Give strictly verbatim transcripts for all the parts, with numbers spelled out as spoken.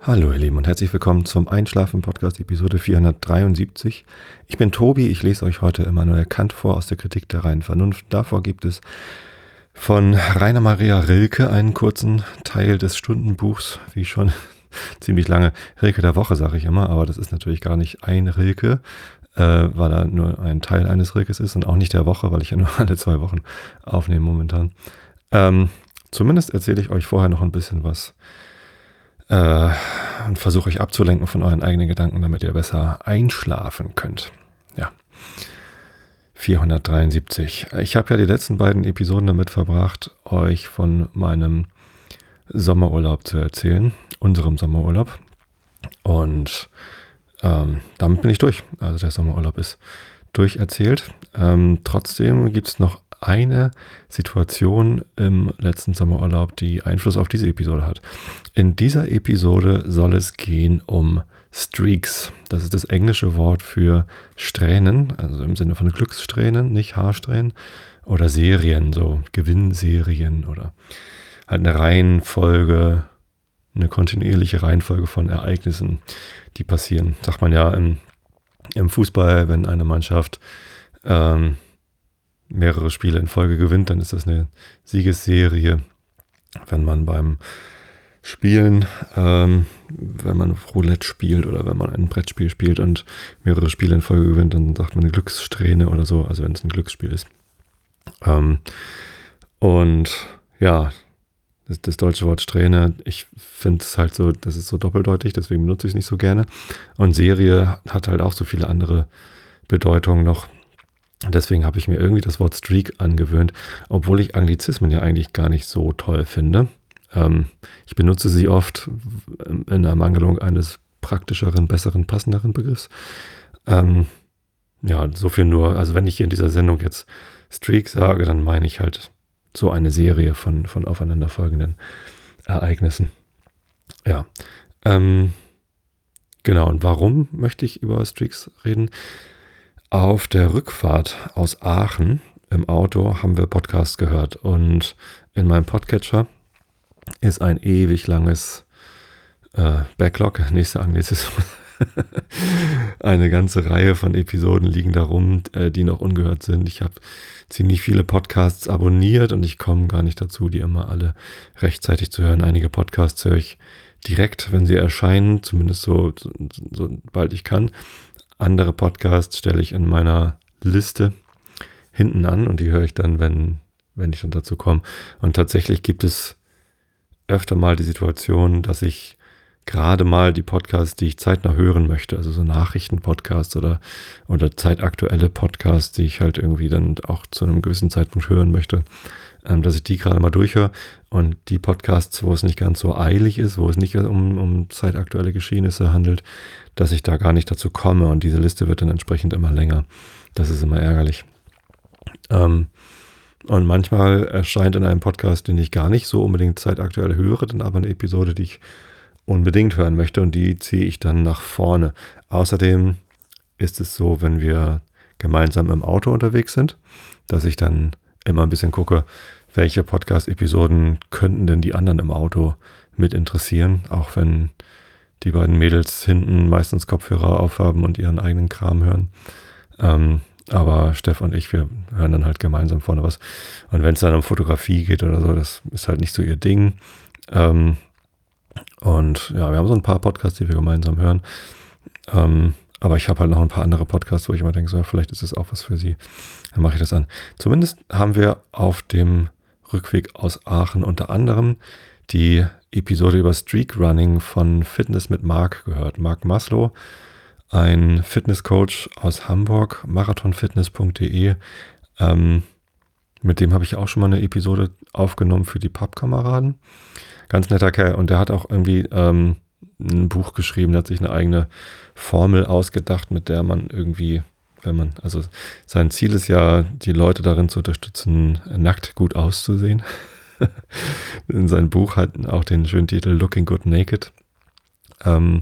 Hallo ihr Lieben und herzlich willkommen zum Einschlafen-Podcast Episode vierhundertdreiundsiebzig. Ich bin Tobi, ich lese euch heute Immanuel Kant vor aus der Kritik der reinen Vernunft. Davor gibt es von Rainer Maria Rilke einen kurzen Teil des Stundenbuchs, wie schon ziemlich lange Rilke der Woche, sage ich immer, aber das ist natürlich gar nicht ein Rilke, äh, weil er nur ein Teil eines Rilkes ist und auch nicht der Woche, weil ich ja nur alle zwei Wochen aufnehme momentan. Ähm, zumindest erzähle ich euch vorher noch ein bisschen was Äh, und versuche euch abzulenken von euren eigenen Gedanken, damit ihr besser einschlafen könnt. Ja, vierhundertdreiundsiebzig. Ich habe ja die letzten beiden Episoden damit verbracht, euch von meinem Sommerurlaub zu erzählen, unserem Sommerurlaub. Und ähm, damit bin ich durch. Also der Sommerurlaub ist durcherzählt. Ähm, trotzdem gibt es noch eine Situation im letzten Sommerurlaub, die Einfluss auf diese Episode hat. In dieser Episode soll es gehen um Streaks. Das ist das englische Wort für Strähnen, also im Sinne von Glückssträhnen, nicht Haarsträhnen, oder Serien, so Gewinnserien oder halt eine Reihenfolge, eine kontinuierliche Reihenfolge von Ereignissen, die passieren. Sagt man ja im, im Fußball, wenn eine Mannschaft ähm, mehrere Spiele in Folge gewinnt, dann ist das eine Siegesserie. Wenn man beim Spielen, ähm, wenn man Roulette spielt oder wenn man ein Brettspiel spielt und mehrere Spiele in Folge gewinnt, dann sagt man eine Glückssträhne oder so, also wenn es ein Glücksspiel ist. Ähm, und ja, das, das deutsche Wort Strähne, ich finde es halt so, das ist so doppeldeutig, deswegen benutze ich es nicht so gerne. Und Serie hat halt auch so viele andere Bedeutungen noch. Deswegen habe ich mir irgendwie das Wort Streak angewöhnt, obwohl ich Anglizismen ja eigentlich gar nicht so toll finde. Ähm, ich benutze sie oft in der Ermangelung eines praktischeren, besseren, passenderen Begriffs. Ähm, ja, so viel nur. Also wenn ich hier in dieser Sendung jetzt Streak sage, dann meine ich halt so eine Serie von, von aufeinanderfolgenden Ereignissen. Ja, ähm, genau. Und warum möchte ich über Streaks reden? Auf der Rückfahrt aus Aachen im Auto haben wir Podcasts gehört und in meinem Podcatcher ist ein ewig langes äh, Backlog, nächster Anglizismus. Eine ganze Reihe von Episoden liegen da rum, äh, die noch ungehört sind. Ich habe ziemlich viele Podcasts abonniert und ich komme gar nicht dazu, die immer alle rechtzeitig zu hören. Einige Podcasts höre ich direkt, wenn sie erscheinen, zumindest so, so, so bald ich kann. Andere Podcasts stelle ich in meiner Liste hinten an und die höre ich dann, wenn, wenn ich dann dazu komme. Und tatsächlich gibt es öfter mal die Situation, dass ich gerade mal die Podcasts, die ich zeitnah hören möchte, also so Nachrichtenpodcasts oder, oder zeitaktuelle Podcasts, die ich halt irgendwie dann auch zu einem gewissen Zeitpunkt hören möchte, ähm, dass ich die gerade mal durchhöre. Und die Podcasts, wo es nicht ganz so eilig ist, wo es nicht um, um zeitaktuelle Geschehnisse handelt, dass ich da gar nicht dazu komme und diese Liste wird dann entsprechend immer länger. Das ist immer ärgerlich. Ähm, und manchmal erscheint in einem Podcast, den ich gar nicht so unbedingt zeitaktuell höre, dann aber eine Episode, die ich unbedingt hören möchte und die ziehe ich dann nach vorne. Außerdem ist es so, wenn wir gemeinsam im Auto unterwegs sind, dass ich dann immer ein bisschen gucke, welche Podcast-Episoden könnten denn die anderen im Auto mit interessieren, auch wenn die beiden Mädels hinten meistens Kopfhörer aufhaben und ihren eigenen Kram hören. Ähm, aber Steff und ich, wir hören dann halt gemeinsam vorne was. Und wenn es dann um Fotografie geht oder so, das ist halt nicht so ihr Ding. Ähm, und ja, wir haben so ein paar Podcasts, die wir gemeinsam hören. Ähm, aber ich habe halt noch ein paar andere Podcasts, wo ich immer denke, so, vielleicht ist es auch was für sie. Dann mache ich das an. Zumindest haben wir auf dem Rückweg aus Aachen unter anderem die Episode über Streakrunning von Fitness mit Marc gehört. Marc Maslow, ein Fitnesscoach aus Hamburg, marathonfitness punkt de. Ähm, mit dem habe ich auch schon mal eine Episode aufgenommen für die Pappkameraden. Ganz netter Kerl. Und der hat auch irgendwie ähm, ein Buch geschrieben, der hat sich eine eigene Formel ausgedacht, mit der man irgendwie, wenn man, also sein Ziel ist ja, die Leute darin zu unterstützen, nackt gut auszusehen. In seinem Buch hat auch den schönen Titel Looking Good Naked. Ähm,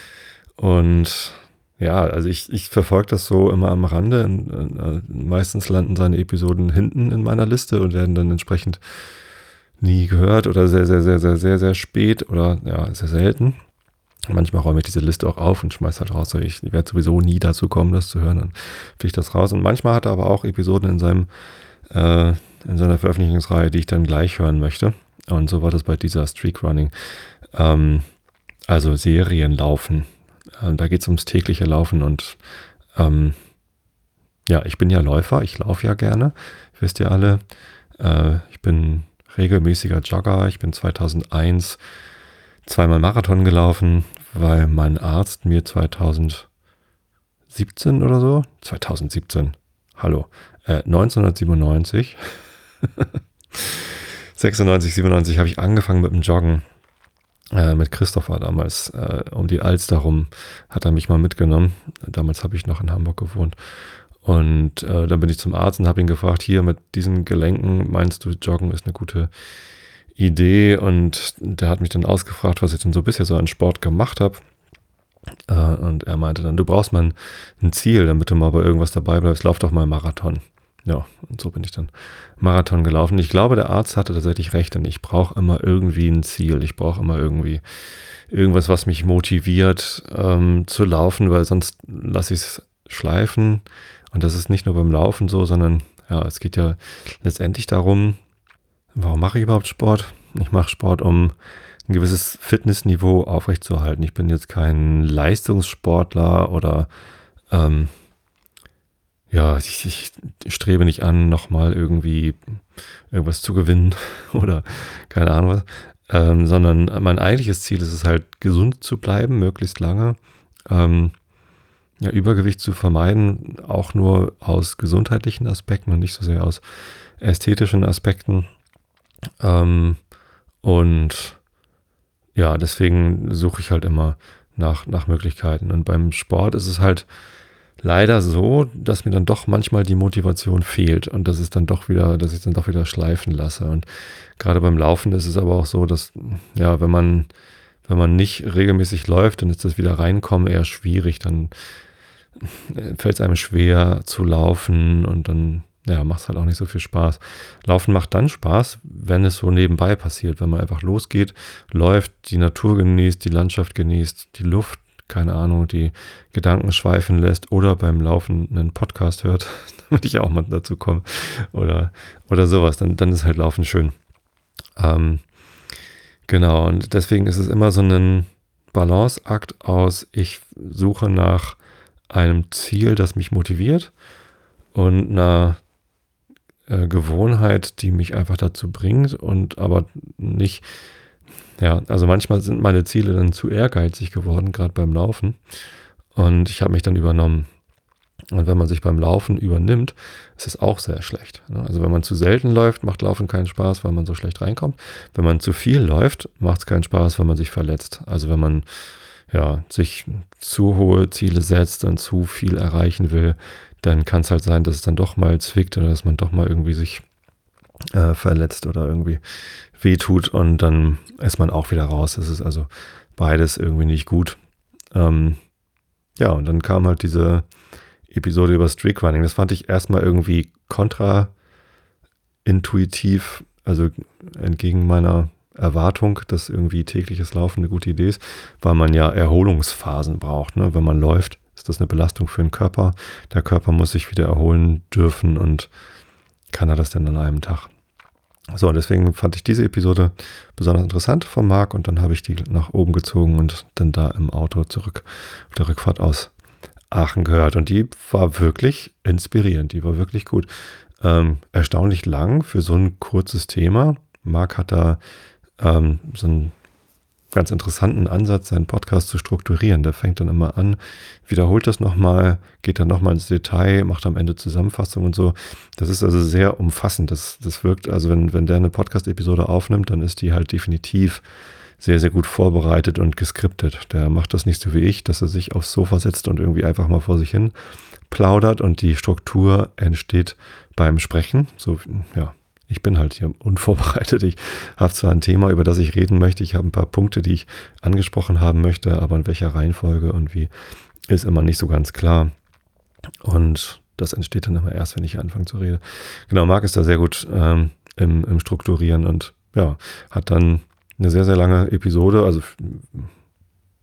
und ja, also ich, ich verfolge das so immer am Rande. Und, äh, meistens landen seine Episoden hinten in meiner Liste und werden dann entsprechend nie gehört oder sehr, sehr, sehr, sehr, sehr, sehr spät oder ja, sehr selten. Manchmal räume ich diese Liste auch auf und schmeiße halt raus. So, ich werde sowieso nie dazu kommen, das zu hören. Dann fliege ich das raus. Und manchmal hat er aber auch Episoden in seinem äh, in seiner Veröffentlichungsreihe, die ich dann gleich hören möchte. Und so war das bei dieser Streakrunning. Ähm, also Serien laufen. Ähm, da geht es ums tägliche Laufen. Und ähm, ja, ich bin ja Läufer. Ich laufe ja gerne. Wisst ihr alle. Äh, ich bin regelmäßiger Jogger. Ich bin zweitausendeins zweimal Marathon gelaufen, weil mein Arzt mir zweitausendsiebzehn oder so, zweitausendsiebzehn, hallo, äh, neunzehnhundertsiebenundneunzig, sechsundneunzig, siebenundneunzig habe ich angefangen mit dem Joggen, äh, mit Christopher damals, äh, um die Alster rum, hat er mich mal mitgenommen. Damals habe ich noch in Hamburg gewohnt. Und äh, dann bin ich zum Arzt und habe ihn gefragt, hier mit diesen Gelenken, meinst du, Joggen ist eine gute Idee? Und der hat mich dann ausgefragt, was ich denn so bisher so an Sport gemacht habe. Äh, und er meinte dann, du brauchst mal ein, ein Ziel, damit du mal bei irgendwas dabei bleibst, lauf doch mal Marathon. Ja, und so bin ich dann Marathon gelaufen. Ich glaube, der Arzt hatte tatsächlich recht, denn ich brauche immer irgendwie ein Ziel. Ich brauche immer irgendwie irgendwas, was mich motiviert ähm, zu laufen, weil sonst lasse ich es schleifen. Und das ist nicht nur beim Laufen so, sondern ja, es geht ja letztendlich darum, warum mache ich überhaupt Sport? Ich mache Sport, um ein gewisses Fitnessniveau aufrechtzuerhalten. Ich bin jetzt kein Leistungssportler oder ähm, ja, ich, ich strebe nicht an, nochmal irgendwie irgendwas zu gewinnen oder keine Ahnung was, ähm, sondern mein eigentliches Ziel ist es halt, gesund zu bleiben, möglichst lange, ähm, ja, Übergewicht zu vermeiden, auch nur aus gesundheitlichen Aspekten und nicht so sehr aus ästhetischen Aspekten. Ähm, und ja, deswegen suche ich halt immer nach, nach Möglichkeiten. Und beim Sport ist es halt leider so, dass mir dann doch manchmal die Motivation fehlt und dass es dann doch wieder, dass ich es dann doch wieder schleifen lasse. Und gerade beim Laufen ist es aber auch so, dass, ja, wenn man, wenn man nicht regelmäßig läuft, dann ist das wieder reinkommen eher schwierig. Dann fällt es einem schwer zu laufen und dann, ja, macht es halt auch nicht so viel Spaß. Laufen macht dann Spaß, wenn es so nebenbei passiert, wenn man einfach losgeht, läuft, die Natur genießt, die Landschaft genießt, die Luft, keine Ahnung, die Gedanken schweifen lässt oder beim Laufen einen Podcast hört, damit ich auch mal dazu komme oder, oder sowas, dann, dann ist halt Laufen schön. Ähm, genau, und deswegen ist es immer so ein Balanceakt aus, ich suche nach einem Ziel, das mich motiviert und einer äh, Gewohnheit, die mich einfach dazu bringt und aber nicht, ja, also manchmal sind meine Ziele dann zu ehrgeizig geworden, gerade beim Laufen und ich habe mich dann übernommen. Und wenn man sich beim Laufen übernimmt, ist es auch sehr schlecht. Also wenn man zu selten läuft, macht Laufen keinen Spaß, weil man so schlecht reinkommt. Wenn man zu viel läuft, macht es keinen Spaß, weil man sich verletzt. Also wenn man ja, sich zu hohe Ziele setzt und zu viel erreichen will, dann kann es halt sein, dass es dann doch mal zwickt oder dass man doch mal irgendwie sich äh, verletzt oder irgendwie wehtut und dann ist man auch wieder raus. Es ist also beides irgendwie nicht gut. Ähm, ja, und dann kam halt diese Episode über Streakrunning. Das fand ich erstmal irgendwie kontraintuitiv, also entgegen meiner Erwartung, dass irgendwie tägliches Laufen eine gute Idee ist, weil man ja Erholungsphasen braucht. Ne? Wenn man läuft, ist das eine Belastung für den Körper. Der Körper muss sich wieder erholen dürfen und kann er das denn an einem Tag? So, deswegen fand ich diese Episode besonders interessant von Marc und dann habe ich die nach oben gezogen und dann da im Auto zurück auf der Rückfahrt aus Aachen gehört und die war wirklich inspirierend, die war wirklich gut. Ähm, erstaunlich lang für so ein kurzes Thema. Marc hat da ähm, so einen ganz interessanten Ansatz, seinen Podcast zu strukturieren. Der fängt dann immer an, wiederholt das nochmal, geht dann nochmal ins Detail, macht am Ende Zusammenfassung und so. Das ist also sehr umfassend. Das, das wirkt, also wenn, wenn der eine Podcast-Episode aufnimmt, dann ist die halt definitiv sehr, sehr gut vorbereitet und geskriptet. Der macht das nicht so wie ich, dass er sich aufs Sofa setzt und irgendwie einfach mal vor sich hin plaudert und die Struktur entsteht beim Sprechen. So, ja, ich bin halt hier unvorbereitet. Ich habe zwar ein Thema, über das ich reden möchte. Ich habe ein paar Punkte, die ich angesprochen haben möchte, aber in welcher Reihenfolge und wie ist immer nicht so ganz klar. Und das entsteht dann immer erst, wenn ich anfange zu reden. Genau, Marc ist da sehr gut ähm, im, im Strukturieren und ja, hat dann eine sehr, sehr lange Episode, also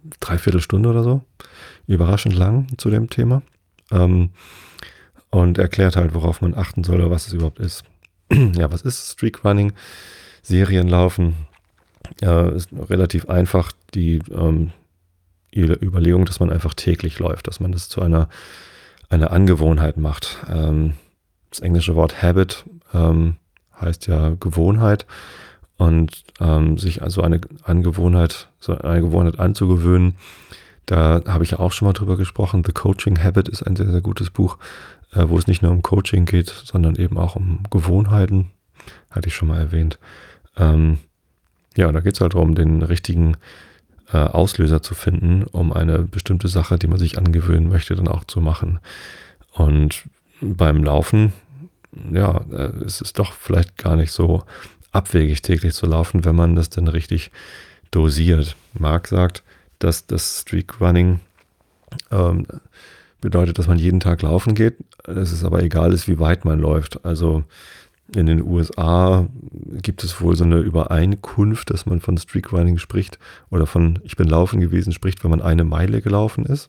dreiviertel Stunde oder so. Überraschend lang zu dem Thema. Ähm, und erklärt halt, worauf man achten soll oder was es überhaupt ist. Ja, was ist Streakrunning? Serienlaufen äh, ist relativ einfach. Die ähm, Überlegung, dass man einfach täglich läuft, dass man das zu einer, einer Angewohnheit macht. Ähm, das englische Wort Habit ähm, heißt ja Gewohnheit. Und ähm, sich also eine Angewohnheit, so eine Gewohnheit anzugewöhnen, da habe ich ja auch schon mal drüber gesprochen. The Coaching Habit ist ein sehr, sehr gutes Buch, äh, wo es nicht nur um Coaching geht, sondern eben auch um Gewohnheiten. Hatte ich schon mal erwähnt. Ähm, ja, da geht es halt darum, den richtigen äh, Auslöser zu finden, um eine bestimmte Sache, die man sich angewöhnen möchte, dann auch zu machen. Und beim Laufen, ja, äh, es ist doch vielleicht gar nicht so abwegig täglich zu laufen, wenn man das dann richtig dosiert. Marc sagt, dass das Streakrunning ähm, bedeutet, dass man jeden Tag laufen geht. Es ist aber egal ist, wie weit man läuft. Also in den U S A gibt es wohl so eine Übereinkunft, dass man von Streakrunning spricht oder von ich bin laufen gewesen spricht, wenn man eine Meile gelaufen ist.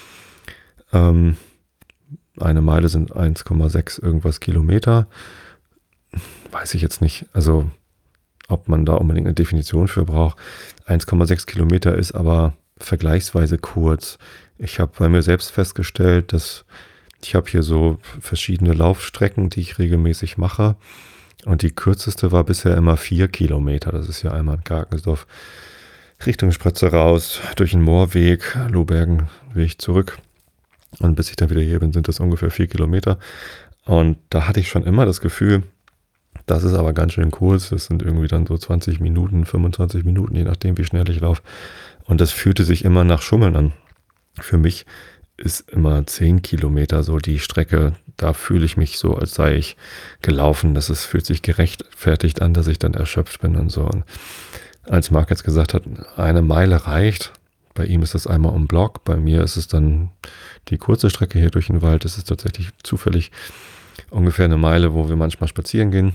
Ähm, eine Meile sind eins Komma sechs irgendwas Kilometer. Weiß ich jetzt nicht, also ob man da unbedingt eine Definition für braucht. eins Komma sechs Kilometer ist aber vergleichsweise kurz. Ich habe bei mir selbst festgestellt, dass ich habe hier so verschiedene Laufstrecken, die ich regelmäßig mache. Und die kürzeste war bisher immer vier Kilometer. Das ist ja einmal in Garkensdorf Richtung Spritze raus, durch den Moorweg, Lohbergenweg zurück. Und bis ich dann wieder hier bin, sind das ungefähr vier Kilometer. Und da hatte ich schon immer das Gefühl, das ist aber ganz schön kurz. Das sind irgendwie dann so zwanzig Minuten, fünfundzwanzig Minuten, je nachdem, wie schnell ich laufe. Und das fühlte sich immer nach Schummeln an. Für mich ist immer zehn Kilometer so die Strecke. Da fühle ich mich so, als sei ich gelaufen. Das ist, fühlt sich gerechtfertigt an, dass ich dann erschöpft bin und so. Und als Marc jetzt gesagt hat, eine Meile reicht. Bei ihm ist das einmal um Block. Bei mir ist es dann die kurze Strecke hier durch den Wald. Es ist tatsächlich zufällig ungefähr eine Meile, wo wir manchmal spazieren gehen.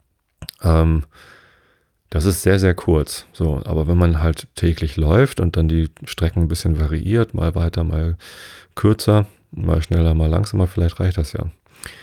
Ähm, das ist sehr, sehr kurz. So, aber wenn man halt täglich läuft und dann die Strecken ein bisschen variiert, mal weiter, mal kürzer, mal schneller, mal langsamer, vielleicht reicht das ja.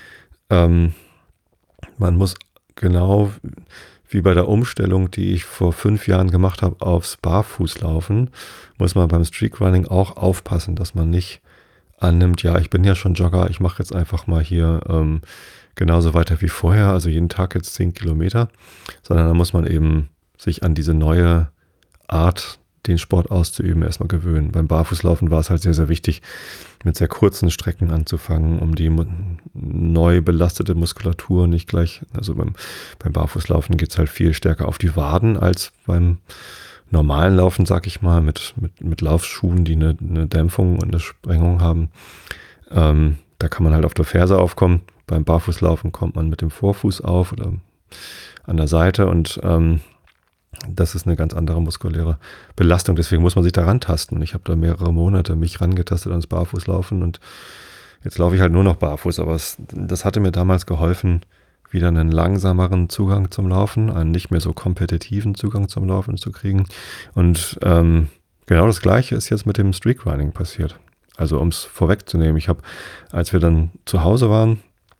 Ähm, man muss genau wie bei der Umstellung, die ich vor fünf Jahren gemacht habe, aufs Barfußlaufen, muss man beim Streakrunning auch aufpassen, dass man nicht annimmt, ja, ich bin ja schon Jogger, ich mache jetzt einfach mal hier ähm, genauso weiter wie vorher, also jeden Tag jetzt zehn Kilometer, sondern da muss man eben sich an diese neue Art, den Sport auszuüben, erstmal gewöhnen. Beim Barfußlaufen war es halt sehr, sehr wichtig, mit sehr kurzen Strecken anzufangen, um die neu belastete Muskulatur nicht gleich, also beim, beim Barfußlaufen geht es halt viel stärker auf die Waden als beim normalen Laufen, sag ich mal, mit, mit, mit Laufschuhen, die eine, eine Dämpfung und eine Sprengung haben. Ähm, da kann man halt auf der Ferse aufkommen. Beim Barfußlaufen kommt man mit dem Vorfuß auf oder an der Seite und ähm, das ist eine ganz andere muskuläre Belastung. Deswegen muss man sich da rantasten. Ich habe da mehrere Monate mich rangetastet ans Barfußlaufen und jetzt laufe ich halt nur noch barfuß. Aber es, das hatte mir damals geholfen, wieder einen langsameren Zugang zum Laufen, einen nicht mehr so kompetitiven Zugang zum Laufen zu kriegen. Und ähm, genau das Gleiche ist jetzt mit dem Streakrunning passiert. Also um es vorwegzunehmen, ich habe, als wir dann zu Hause waren,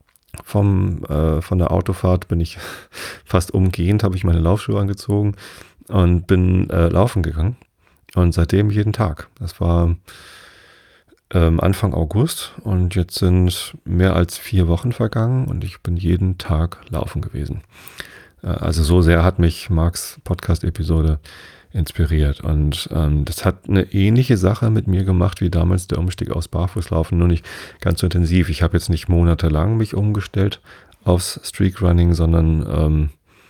vom, äh, von der Autofahrt bin ich fast umgehend, habe ich meine Laufschuhe angezogen und bin äh, laufen gegangen. Und seitdem jeden Tag. Das war ähm, Anfang August und jetzt sind mehr als vier Wochen vergangen und ich bin jeden Tag laufen gewesen. Äh, also so sehr hat mich Marcs Podcast-Episode inspiriert. Und ähm, das hat eine ähnliche Sache mit mir gemacht wie damals der Umstieg aufs Barfußlaufen, nur nicht ganz so intensiv. Ich habe jetzt nicht monatelang mich umgestellt aufs Streakrunning, sondern ähm,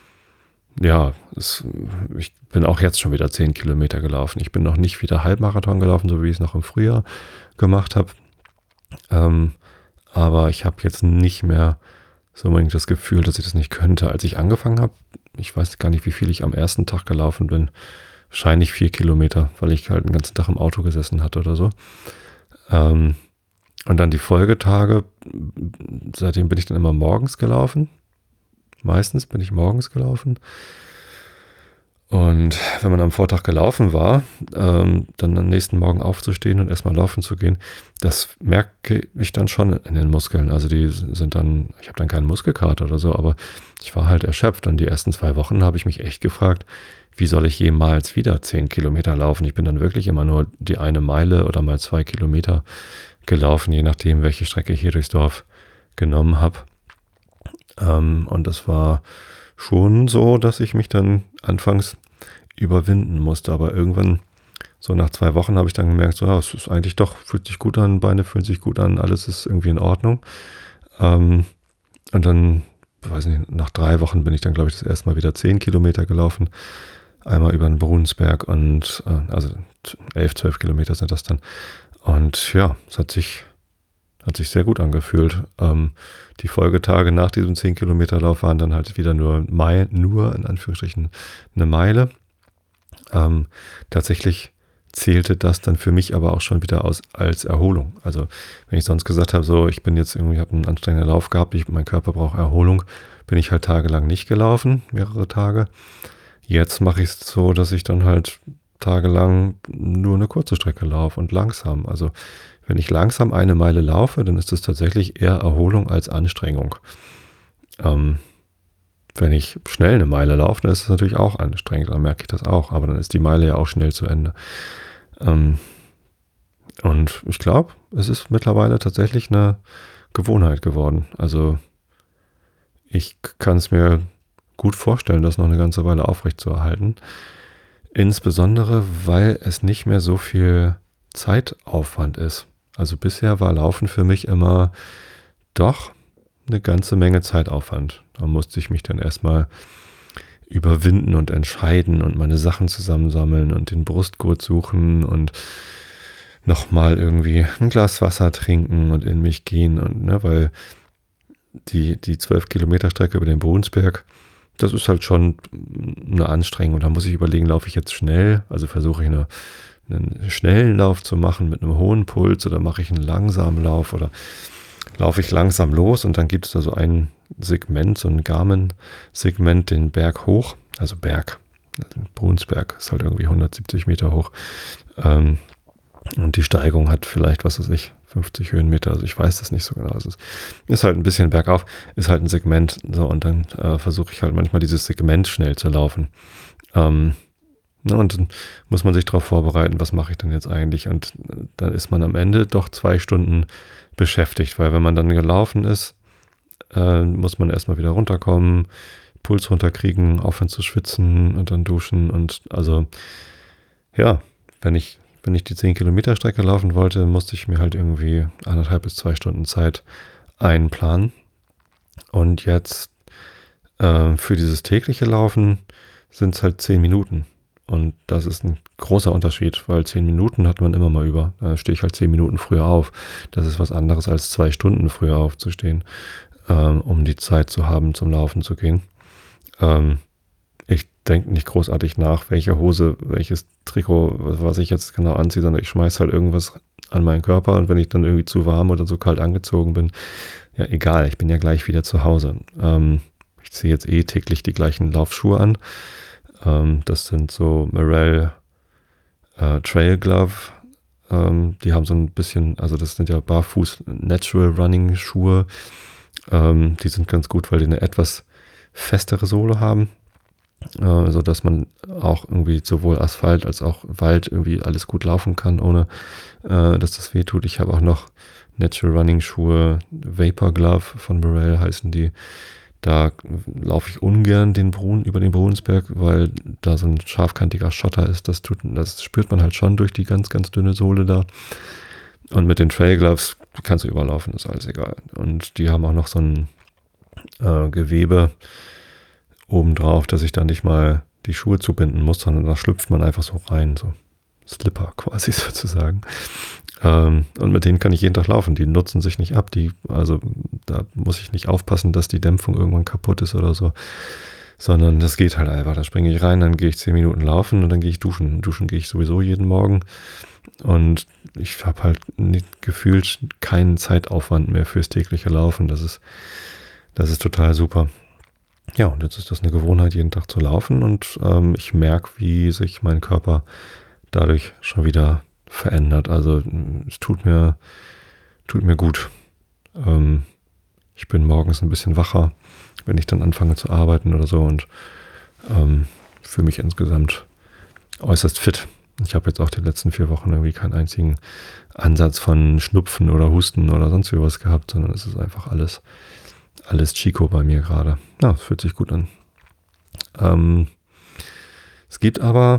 ja, es, ich bin auch jetzt schon wieder zehn Kilometer gelaufen. Ich bin noch nicht wieder Halbmarathon gelaufen, so wie ich es noch im Frühjahr gemacht habe. Ähm, aber ich habe jetzt nicht mehr so unbedingt das Gefühl, dass ich das nicht könnte. Als ich angefangen habe, ich weiß gar nicht, wie viel ich am ersten Tag gelaufen bin, wahrscheinlich vier Kilometer, weil ich halt den ganzen Tag im Auto gesessen hatte oder so. Ähm, und dann die Folgetage, seitdem bin ich dann immer morgens gelaufen. Meistens bin ich morgens gelaufen. Und wenn man am Vortag gelaufen war, ähm, dann am nächsten Morgen aufzustehen und erstmal laufen zu gehen, das merke ich dann schon in den Muskeln. Also die sind dann, ich habe dann keinen Muskelkater oder so, aber ich war halt erschöpft. Und die ersten zwei Wochen habe ich mich echt gefragt, wie soll ich jemals wieder zehn Kilometer laufen? Ich bin dann wirklich immer nur die eine Meile oder mal zwei Kilometer gelaufen, je nachdem, welche Strecke ich hier durchs Dorf genommen habe. Ähm, und das war schon so, dass ich mich dann anfangs überwinden musste. Aber irgendwann, so nach zwei Wochen, habe ich dann gemerkt, so, ja, es ist eigentlich doch, fühlt sich gut an, Beine fühlen sich gut an, alles ist irgendwie in Ordnung. Ähm, und dann, weiß nicht, nach drei Wochen bin ich dann, glaube ich, das erste Mal wieder zehn Kilometer gelaufen. Einmal über den Brunsberg und, äh, also elf, zwölf Kilometer sind das dann. Und ja, es hat sich, hat sich sehr gut angefühlt. Ähm, die Folgetage nach diesem zehn Kilometer Lauf waren dann halt wieder nur, Mai, nur in Anführungsstrichen eine Meile. Ähm, tatsächlich zählte das dann für mich aber auch schon wieder aus als Erholung. Also wenn ich sonst gesagt habe, so ich bin jetzt irgendwie, habe einen anstrengenden Lauf gehabt, ich, mein Körper braucht Erholung, bin ich halt tagelang nicht gelaufen, mehrere Tage. Jetzt mache ich es so, dass ich dann halt tagelang nur eine kurze Strecke laufe und langsam. Also wenn ich langsam eine Meile laufe, dann ist das tatsächlich eher Erholung als Anstrengung. Ähm, wenn ich schnell eine Meile laufe, dann ist das natürlich auch anstrengend, dann merke ich das auch. Aber dann ist die Meile ja auch schnell zu Ende. Ähm, und ich glaube, es ist mittlerweile tatsächlich eine Gewohnheit geworden. Also ich kann es mir gut vorstellen, das noch eine ganze Weile aufrechtzuerhalten. Insbesondere, weil es nicht mehr so viel Zeitaufwand ist. Also bisher war Laufen für mich immer doch eine ganze Menge Zeitaufwand. Da musste ich mich dann erstmal überwinden und entscheiden und meine Sachen zusammensammeln und den Brustgurt suchen und nochmal irgendwie ein Glas Wasser trinken und in mich gehen. Und ne, weil die, die zwölf Kilometer Strecke über den Brunsberg, das ist halt schon eine Anstrengung. Da muss ich überlegen, laufe ich jetzt schnell? Also versuche ich eine, einen schnellen Lauf zu machen mit einem hohen Puls oder mache ich einen langsamen Lauf oder laufe ich langsam los und dann gibt es da so ein Segment, so ein Garmin-Segment, den Berg hoch, also Berg, Brunsberg ist halt irgendwie hundertsiebzig Meter hoch. Ähm, und die Steigung hat vielleicht, was weiß ich, fünfzig Höhenmeter, also ich weiß das nicht so genau. Es ist, ist halt ein bisschen bergauf, ist halt ein Segment, so, und dann äh, versuche ich halt manchmal dieses Segment schnell zu laufen. Ähm, ne, und dann muss man sich darauf vorbereiten, was mache ich denn jetzt eigentlich? Und äh, dann ist man am Ende doch zwei Stunden beschäftigt, weil wenn man dann gelaufen ist, äh, muss man erstmal wieder runterkommen, Puls runterkriegen, aufhören zu schwitzen und dann duschen und also ja, wenn ich Wenn ich die zehn Kilometer Strecke laufen wollte, musste ich mir halt irgendwie anderthalb bis zwei Stunden Zeit einplanen. Und jetzt äh, für dieses tägliche Laufen sind es halt zehn Minuten. Und das ist ein großer Unterschied, weil zehn Minuten hat man immer mal über. Da stehe ich halt zehn Minuten früher auf. Das ist was anderes als zwei Stunden früher aufzustehen, ähm, um die Zeit zu haben, zum Laufen zu gehen. Ähm, Ich denke nicht großartig nach, welche Hose, welches Trikot, was ich jetzt genau anziehe, sondern ich schmeiße halt irgendwas an meinen Körper und wenn ich dann irgendwie zu warm oder so kalt angezogen bin, ja egal, ich bin ja gleich wieder zu Hause. Ähm, ich ziehe jetzt eh täglich die gleichen Laufschuhe an. Ähm, das sind so Merrell äh, Trail Glove. Ähm, die haben so ein bisschen, also das sind ja Barfuß Natural Running Schuhe. Ähm, die sind ganz gut, weil die eine etwas festere Sohle haben. Äh, so dass man auch irgendwie sowohl Asphalt als auch Wald irgendwie alles gut laufen kann, ohne äh, dass das weh tut. Ich habe auch noch Natural Running Schuhe, Vapor Glove von Merrell heißen die. Da laufe ich ungern den Brun, über den Brunsberg, weil da so ein scharfkantiger Schotter ist. Das tut, das spürt man halt schon durch die ganz, ganz dünne Sohle da. Und mit den Trail Gloves kannst du überlaufen, ist alles egal. Und die haben auch noch so ein äh, Gewebe obendrauf, dass ich da nicht mal die Schuhe zubinden muss, sondern da schlüpft man einfach so rein, so Slipper quasi sozusagen. Ähm, und mit denen kann ich jeden Tag laufen. Die nutzen sich nicht ab. Die, also da muss ich nicht aufpassen, dass die Dämpfung irgendwann kaputt ist oder so, sondern das geht halt einfach. Da springe ich rein, dann gehe ich zehn Minuten laufen und dann gehe ich duschen. Duschen gehe ich sowieso jeden Morgen und ich habe halt nicht, gefühlt keinen Zeitaufwand mehr fürs tägliche Laufen. Das ist, das ist total super. Ja, und jetzt ist das eine Gewohnheit, jeden Tag zu laufen und ähm, ich merke, wie sich mein Körper dadurch schon wieder verändert. Also mm, es tut mir, tut mir gut. Ähm, ich bin morgens ein bisschen wacher, wenn ich dann anfange zu arbeiten oder so und ähm, fühle mich insgesamt äußerst fit. Ich habe jetzt auch die letzten vier Wochen irgendwie keinen einzigen Ansatz von Schnupfen oder Husten oder sonst wie was gehabt, sondern es ist einfach alles, alles Chico bei mir gerade. Ja, es fühlt sich gut an. Ähm, es gibt aber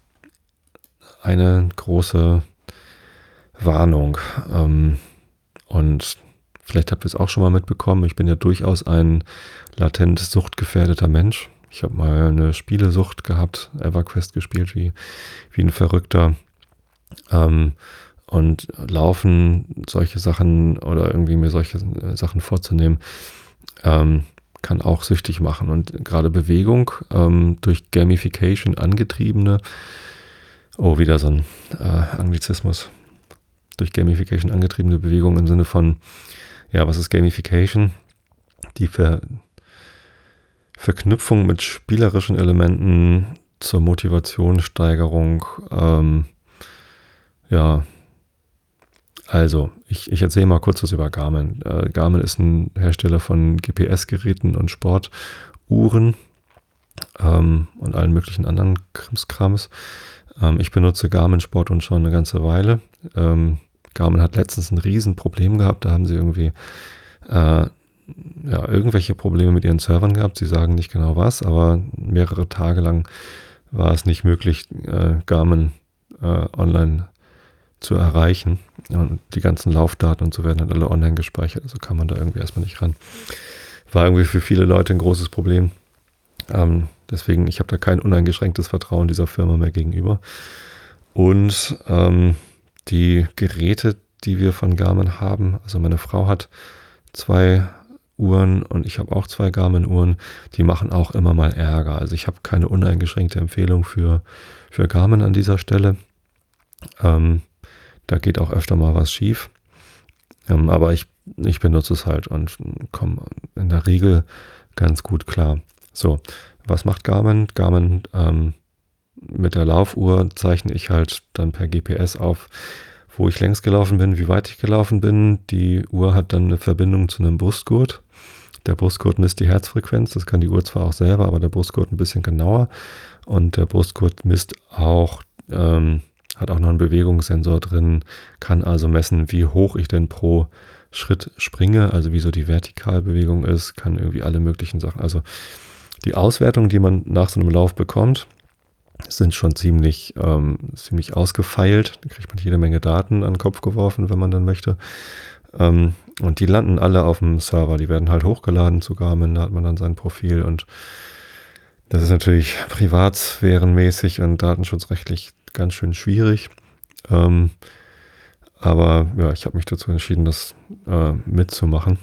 eine große Warnung. Ähm, und vielleicht habt ihr es auch schon mal mitbekommen. Ich bin ja durchaus ein latent suchtgefährdeter Mensch. Ich habe mal eine Spielesucht gehabt, EverQuest gespielt wie, wie ein Verrückter. Ähm, und laufen, solche Sachen oder irgendwie mir solche Sachen vorzunehmen, ähm, kann auch süchtig machen. Und gerade Bewegung ähm, durch Gamification angetriebene, oh, wieder so ein äh, Anglizismus, durch Gamification angetriebene Bewegung im Sinne von, ja, was ist Gamification? Die Ver Verknüpfung mit spielerischen Elementen zur Motivationssteigerung, ähm, ja, also, ich, ich erzähle mal kurz was über Garmin. Äh, Garmin ist ein Hersteller von G P S-Geräten und Sportuhren ähm, und allen möglichen anderen Krimskrams. Ähm, ich benutze Garmin Sportuhren schon eine ganze Weile. Ähm, Garmin hat letztens ein Riesenproblem gehabt. Da haben sie irgendwie äh, ja, irgendwelche Probleme mit ihren Servern gehabt. Sie sagen nicht genau was, aber mehrere Tage lang war es nicht möglich, äh, Garmin äh, online zu erreichen. Und die ganzen Laufdaten und so werden dann alle online gespeichert, also kann man da irgendwie erstmal nicht ran. War irgendwie für viele Leute ein großes Problem. Ähm, deswegen, ich habe da kein uneingeschränktes Vertrauen dieser Firma mehr gegenüber. Und ähm, die Geräte, die wir von Garmin haben, also meine Frau hat zwei Uhren und ich habe auch zwei Garmin-Uhren, die machen auch immer mal Ärger. Also ich habe keine uneingeschränkte Empfehlung für, für Garmin an dieser Stelle. Ähm, Da geht auch öfter mal was schief. Ähm, aber ich, ich benutze es halt und komme in der Regel ganz gut klar. So, was macht Garmin? Garmin ähm, mit der Laufuhr zeichne ich halt dann per G P S auf, wo ich längs gelaufen bin, wie weit ich gelaufen bin. Die Uhr hat dann eine Verbindung zu einem Brustgurt. Der Brustgurt misst die Herzfrequenz. Das kann die Uhr zwar auch selber, aber der Brustgurt ein bisschen genauer. Und der Brustgurt misst auch ähm, hat auch noch einen Bewegungssensor drin, kann also messen, wie hoch ich denn pro Schritt springe, also wie so die Vertikalbewegung ist, kann irgendwie alle möglichen Sachen. Also die Auswertungen, die man nach so einem Lauf bekommt, sind schon ziemlich, ähm, ziemlich ausgefeilt. Da kriegt man jede Menge Daten an den Kopf geworfen, wenn man dann möchte. Ähm, und die landen alle auf dem Server. Die werden halt hochgeladen zu Garmin, da hat man dann sein Profil und das ist natürlich privatsphärenmäßig und datenschutzrechtlich ganz schön schwierig. Ähm, aber ja, ich habe mich dazu entschieden, das äh, mitzumachen.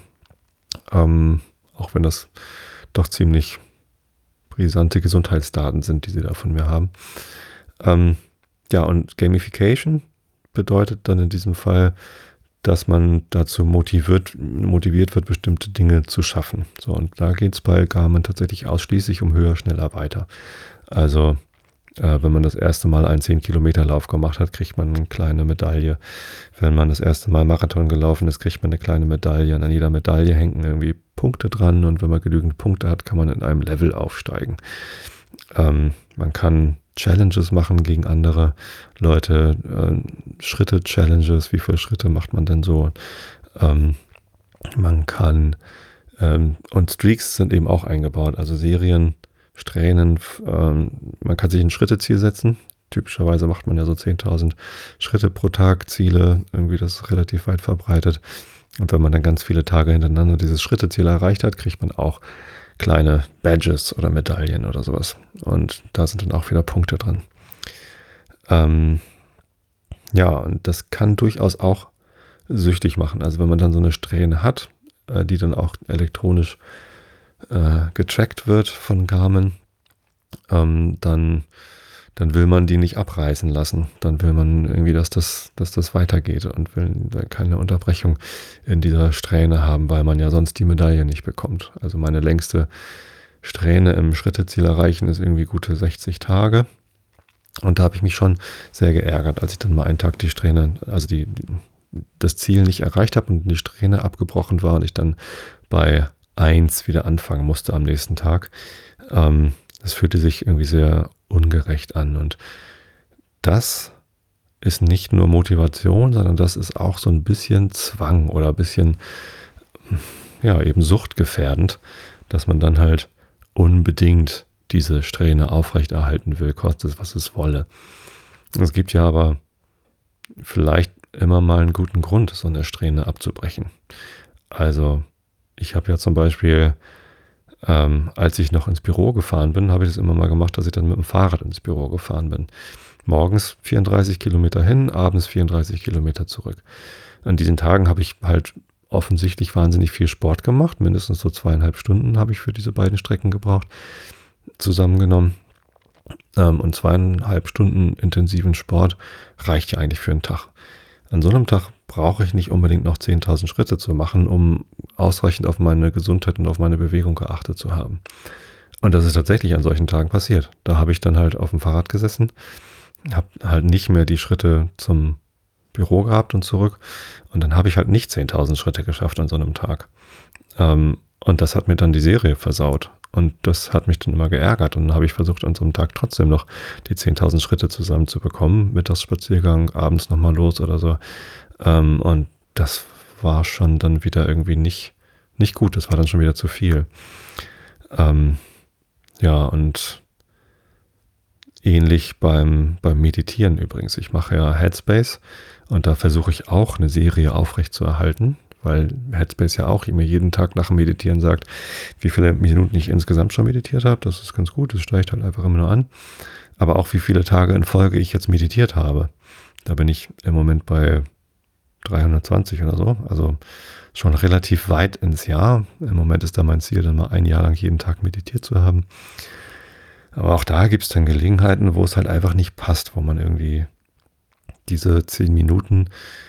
Ähm, auch wenn das doch ziemlich brisante Gesundheitsdaten sind, die sie da von mir haben. Ähm, ja, und Gamification bedeutet dann in diesem Fall, dass man dazu motiviert, motiviert wird, bestimmte Dinge zu schaffen. So, und da geht es bei Garmin tatsächlich ausschließlich um höher, schneller, weiter. Also äh, wenn man das erste Mal einen zehn Kilometer Lauf gemacht hat, kriegt man eine kleine Medaille. Wenn man das erste Mal Marathon gelaufen ist, kriegt man eine kleine Medaille. Und an jeder Medaille hängen irgendwie Punkte dran. Und wenn man genügend Punkte hat, kann man in einem Level aufsteigen. Ähm, man kann Challenges machen gegen andere Leute, äh, Schritte-Challenges, wie viele Schritte macht man denn so? Ähm, man kann, ähm, und Streaks sind eben auch eingebaut, also Serien, Strähnen, ähm, man kann sich ein Schritteziel setzen. Typischerweise macht man ja so zehntausend Schritte pro Tag, Ziele, irgendwie das ist relativ weit verbreitet. Und wenn man dann ganz viele Tage hintereinander dieses Schritteziel erreicht hat, kriegt man auch kleine Badges oder Medaillen oder sowas. Und da sind dann auch wieder Punkte drin. Ähm, ja, und das kann durchaus auch süchtig machen. Also wenn man dann so eine Strähne hat, äh, die dann auch elektronisch äh, getrackt wird von Garmin, ähm, dann, dann will man die nicht abreißen lassen. Dann will man irgendwie, dass das, dass das weitergeht und will keine Unterbrechung in dieser Strähne haben, weil man ja sonst die Medaille nicht bekommt. Also meine längste Strähne im Schritteziel erreichen ist irgendwie gute sechzig Tage. Und da habe ich mich schon sehr geärgert, als ich dann mal einen Tag die Strähne, also die, das Ziel nicht erreicht habe und die Strähne abgebrochen war und ich dann bei eins wieder anfangen musste am nächsten Tag. Ähm, das fühlte sich irgendwie sehr ungerecht an. Und das ist nicht nur Motivation, sondern das ist auch so ein bisschen Zwang oder ein bisschen, ja, eben suchtgefährdend, dass man dann halt unbedingt diese Strähne aufrechterhalten will, kostet es, was es wolle. Es gibt ja aber vielleicht immer mal einen guten Grund, so eine Strähne abzubrechen. Also ich habe ja zum Beispiel, ähm, als ich noch ins Büro gefahren bin, habe ich das immer mal gemacht, dass ich dann mit dem Fahrrad ins Büro gefahren bin. Morgens vierunddreißig Kilometer hin, abends vierunddreißig Kilometer zurück. An diesen Tagen habe ich halt offensichtlich wahnsinnig viel Sport gemacht. Mindestens so zweieinhalb Stunden habe ich für diese beiden Strecken gebraucht, zusammengenommen. Ähm, und zweieinhalb Stunden intensiven Sport reicht ja eigentlich für einen Tag. An so einem Tag brauche ich nicht unbedingt noch zehntausend Schritte zu machen, um ausreichend auf meine Gesundheit und auf meine Bewegung geachtet zu haben. Und das ist tatsächlich an solchen Tagen passiert. Da habe ich dann halt auf dem Fahrrad gesessen, habe halt nicht mehr die Schritte zum Büro gehabt und zurück. Und dann habe ich halt nicht zehntausend Schritte geschafft an so einem Tag. Ähm, und das hat mir dann die Serie versaut. Und das hat mich dann immer geärgert. Und dann habe ich versucht, an so einem Tag trotzdem noch die zehntausend Schritte zusammenzubekommen. Mittagsspaziergang, abends nochmal los oder so. Ähm, und das war schon dann wieder irgendwie nicht, nicht gut. Das war dann schon wieder zu viel. Ähm, ja, und ähnlich beim, beim Meditieren übrigens. Ich mache ja Headspace und da versuche ich auch eine Serie aufrechtzuerhalten, weil Headspace ja auch immer jeden Tag nach dem Meditieren sagt, wie viele Minuten ich insgesamt schon meditiert habe. Das ist ganz gut, das steigt halt einfach immer nur an. Aber auch wie viele Tage in Folge ich jetzt meditiert habe. Da bin ich im Moment bei dreihundertzwanzig oder so. Also schon relativ weit ins Jahr. Im Moment ist da mein Ziel, dann mal ein Jahr lang jeden Tag meditiert zu haben. Aber auch da gibt es dann Gelegenheiten, wo es halt einfach nicht passt, wo man irgendwie diese zehn Minuten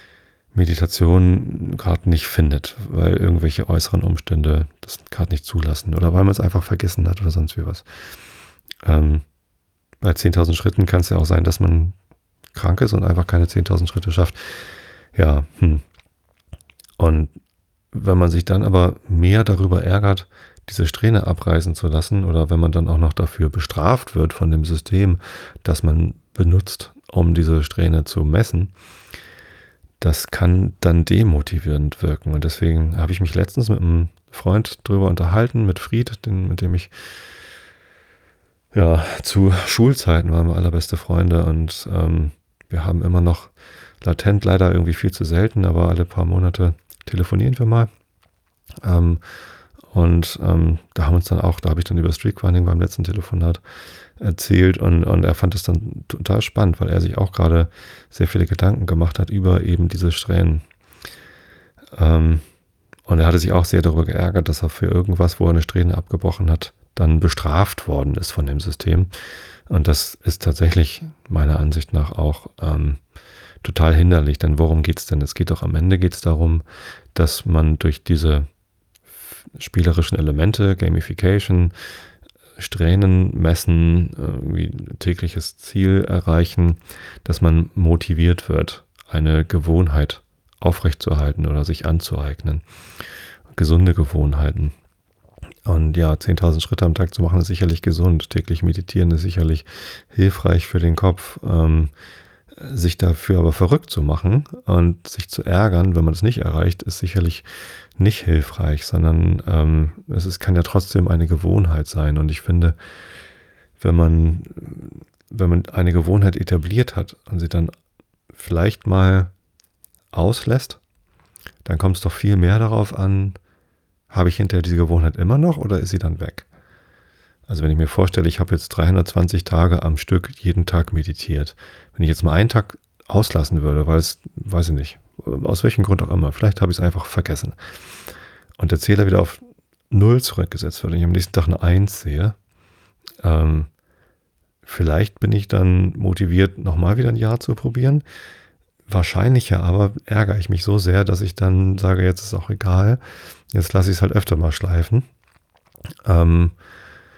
Meditation gerade nicht findet, weil irgendwelche äußeren Umstände das gerade nicht zulassen oder weil man es einfach vergessen hat oder sonst wie was. Ähm, bei zehntausend Schritten kann es ja auch sein, dass man krank ist und einfach keine zehntausend Schritte schafft. Ja, hm. Und wenn man sich dann aber mehr darüber ärgert, diese Strähne abreißen zu lassen oder wenn man dann auch noch dafür bestraft wird von dem System, das man benutzt, um diese Strähne zu messen, das kann dann demotivierend wirken. Und deswegen habe ich mich letztens mit einem Freund drüber unterhalten, mit Fried, den, mit dem ich ja zu Schulzeiten waren wir allerbeste Freunde und ähm, wir haben immer noch latent, leider irgendwie viel zu selten, aber alle paar Monate telefonieren wir mal. Ähm, und ähm, da haben uns dann auch, da habe ich dann über Streakrunning beim letzten Telefonat erzählt und, und er fand es dann total spannend, weil er sich auch gerade sehr viele Gedanken gemacht hat über eben diese Strähnen. Ähm, und er hatte sich auch sehr darüber geärgert, dass er für irgendwas, wo er eine Strähne abgebrochen hat, dann bestraft worden ist von dem System. Und das ist tatsächlich meiner Ansicht nach auch ähm, total hinderlich. Denn worum geht's denn? Es geht doch am Ende geht's darum, dass man durch diese spielerischen Elemente, Gamification, Strähnen messen, irgendwie tägliches Ziel erreichen, dass man motiviert wird, eine Gewohnheit aufrechtzuerhalten oder sich anzueignen. Gesunde Gewohnheiten. Und ja, zehntausend Schritte am Tag zu machen ist sicherlich gesund. Täglich meditieren ist sicherlich hilfreich für den Kopf. Ähm, sich dafür aber verrückt zu machen und sich zu ärgern, wenn man es nicht erreicht, ist sicherlich nicht hilfreich, sondern ähm, es ist, kann ja trotzdem eine Gewohnheit sein. Und ich finde, wenn man, wenn man eine Gewohnheit etabliert hat und sie dann vielleicht mal auslässt, dann kommt es doch viel mehr darauf an, habe ich hinterher diese Gewohnheit immer noch oder ist sie dann weg? Also wenn ich mir vorstelle, ich habe jetzt dreihundertzwanzig Tage am Stück jeden Tag meditiert. Wenn ich jetzt mal einen Tag auslassen würde, weil es, weiß ich nicht, aus welchem Grund auch immer, vielleicht habe ich es einfach vergessen. Und der Zähler wieder auf null zurückgesetzt wird und ich am nächsten Tag eine eins sehe, ähm, vielleicht bin ich dann motiviert, nochmal wieder ein Jahr zu probieren. Wahrscheinlicher aber ärgere ich mich so sehr, dass ich dann sage, jetzt ist auch egal, jetzt lasse ich es halt öfter mal schleifen. Ähm,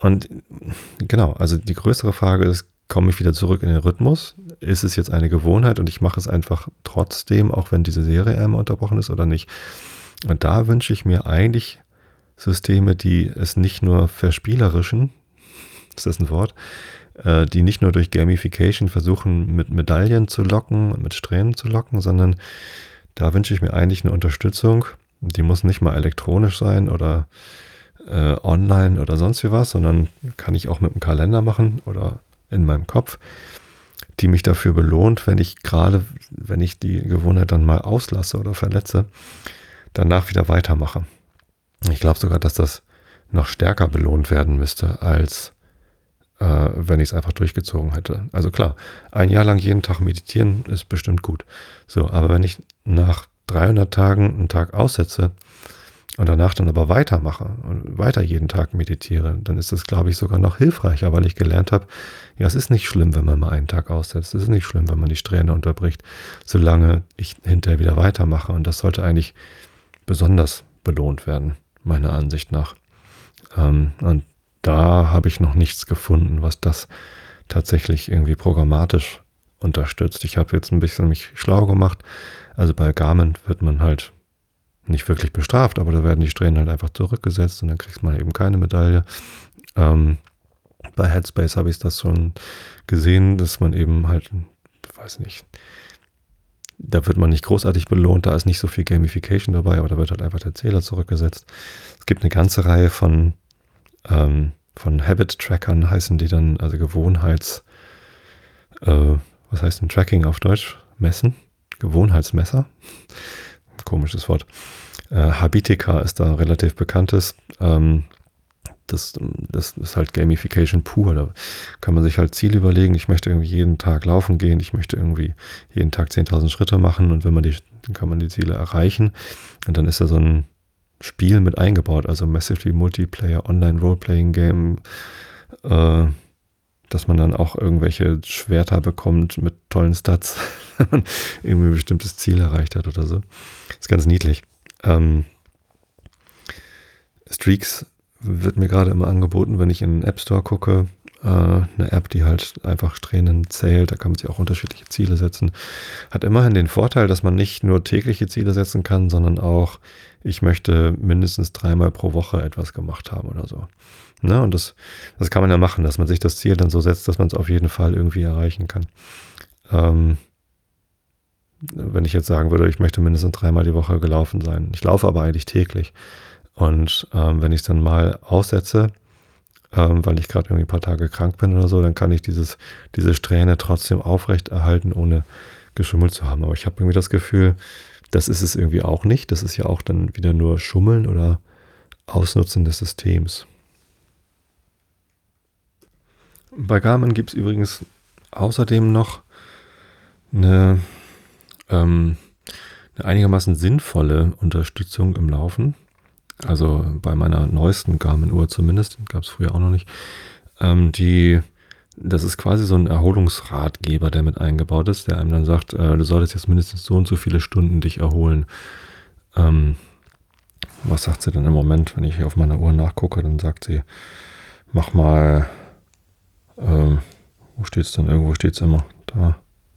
Und genau, also die größere Frage ist, komme ich wieder zurück in den Rhythmus? Ist es jetzt eine Gewohnheit und ich mache es einfach trotzdem, auch wenn diese Serie einmal unterbrochen ist oder nicht? Und da wünsche ich mir eigentlich Systeme, die es nicht nur verspielerischen, ist das ein Wort, äh, die nicht nur durch Gamification versuchen, mit Medaillen zu locken, mit Strähnen zu locken, sondern da wünsche ich mir eigentlich eine Unterstützung. Die muss nicht mal elektronisch sein oder äh, online oder sonst wie was, sondern kann ich auch mit einem Kalender machen oder in meinem Kopf, die mich dafür belohnt, wenn ich gerade, wenn ich die Gewohnheit dann mal auslasse oder verletze, danach wieder weitermache. Ich glaube sogar, dass das noch stärker belohnt werden müsste, als äh, wenn ich es einfach durchgezogen hätte. Also klar, ein Jahr lang jeden Tag meditieren ist bestimmt gut. So, aber wenn ich nach dreihundert Tagen einen Tag aussetze und danach dann aber weitermache und weiter jeden Tag meditiere, dann ist das, glaube ich, sogar noch hilfreicher, weil ich gelernt habe, ja, es ist nicht schlimm, wenn man mal einen Tag aussetzt. Es ist nicht schlimm, wenn man die Strähne unterbricht, solange ich hinterher wieder weitermache. Und das sollte eigentlich besonders belohnt werden, meiner Ansicht nach. Ähm, und da habe ich noch nichts gefunden, was das tatsächlich irgendwie programmatisch unterstützt. Ich habe jetzt ein bisschen mich schlau gemacht. Also bei Garmin wird man halt nicht wirklich bestraft, aber da werden die Strähnen halt einfach zurückgesetzt und dann kriegt man eben keine Medaille. Ähm, bei Headspace habe ich das schon gesehen, dass man eben halt, weiß nicht, da wird man nicht großartig belohnt, da ist nicht so viel Gamification dabei, aber da wird halt einfach der Zähler zurückgesetzt. Es gibt eine ganze Reihe von, ähm, von Habit-Trackern, heißen die dann, also Gewohnheits, äh, was heißt denn Tracking auf Deutsch? Messen? Gewohnheitsmesser? Komisches Wort. Äh, Habitica ist da relativ bekanntes. Ähm, das, das ist halt Gamification pur. Da kann man sich halt Ziele überlegen. Ich möchte irgendwie jeden Tag laufen gehen. Ich möchte irgendwie jeden Tag zehntausend Schritte machen. Und wenn man die, dann kann man die Ziele erreichen. Und dann ist da so ein Spiel mit eingebaut. Also Massively Multiplayer Online Role-Playing Game, äh, dass man dann auch irgendwelche Schwerter bekommt mit tollen Stats, wenn man irgendwie ein bestimmtes Ziel erreicht hat oder so. Ist ganz niedlich. Ähm, Streaks wird mir gerade immer angeboten, wenn ich in den App Store gucke. Äh, eine App, die halt einfach Strähnen zählt. Da kann man sich auch unterschiedliche Ziele setzen. Hat immerhin den Vorteil, dass man nicht nur tägliche Ziele setzen kann, sondern auch, ich möchte mindestens dreimal pro Woche etwas gemacht haben oder so. Ne? Und das, das kann man ja machen, dass man sich das Ziel dann so setzt, dass man es auf jeden Fall irgendwie erreichen kann. Ähm, wenn ich jetzt sagen würde, ich möchte mindestens dreimal die Woche gelaufen sein. Ich laufe aber eigentlich täglich. Und ähm, wenn ich es dann mal aussetze, ähm, weil ich gerade irgendwie ein paar Tage krank bin oder so, dann kann ich dieses, diese Strähne trotzdem aufrecht erhalten, ohne geschummelt zu haben. Aber ich habe irgendwie das Gefühl, das ist es irgendwie auch nicht. Das ist ja auch dann wieder nur Schummeln oder Ausnutzen des Systems. Bei Garmin gibt es übrigens außerdem noch eine, ähm, eine einigermaßen sinnvolle Unterstützung im Laufen. Also bei meiner neuesten Garmin-Uhr zumindest, gab es früher auch noch nicht. Ähm, die, das ist quasi so ein Erholungsratgeber, der mit eingebaut ist, der einem dann sagt, äh, du solltest jetzt mindestens so und so viele Stunden dich erholen. Ähm, was sagt sie denn im Moment, wenn ich hier auf meiner Uhr nachgucke, dann sagt sie, mach mal, ähm, wo steht es denn? Irgendwo steht es immer, da.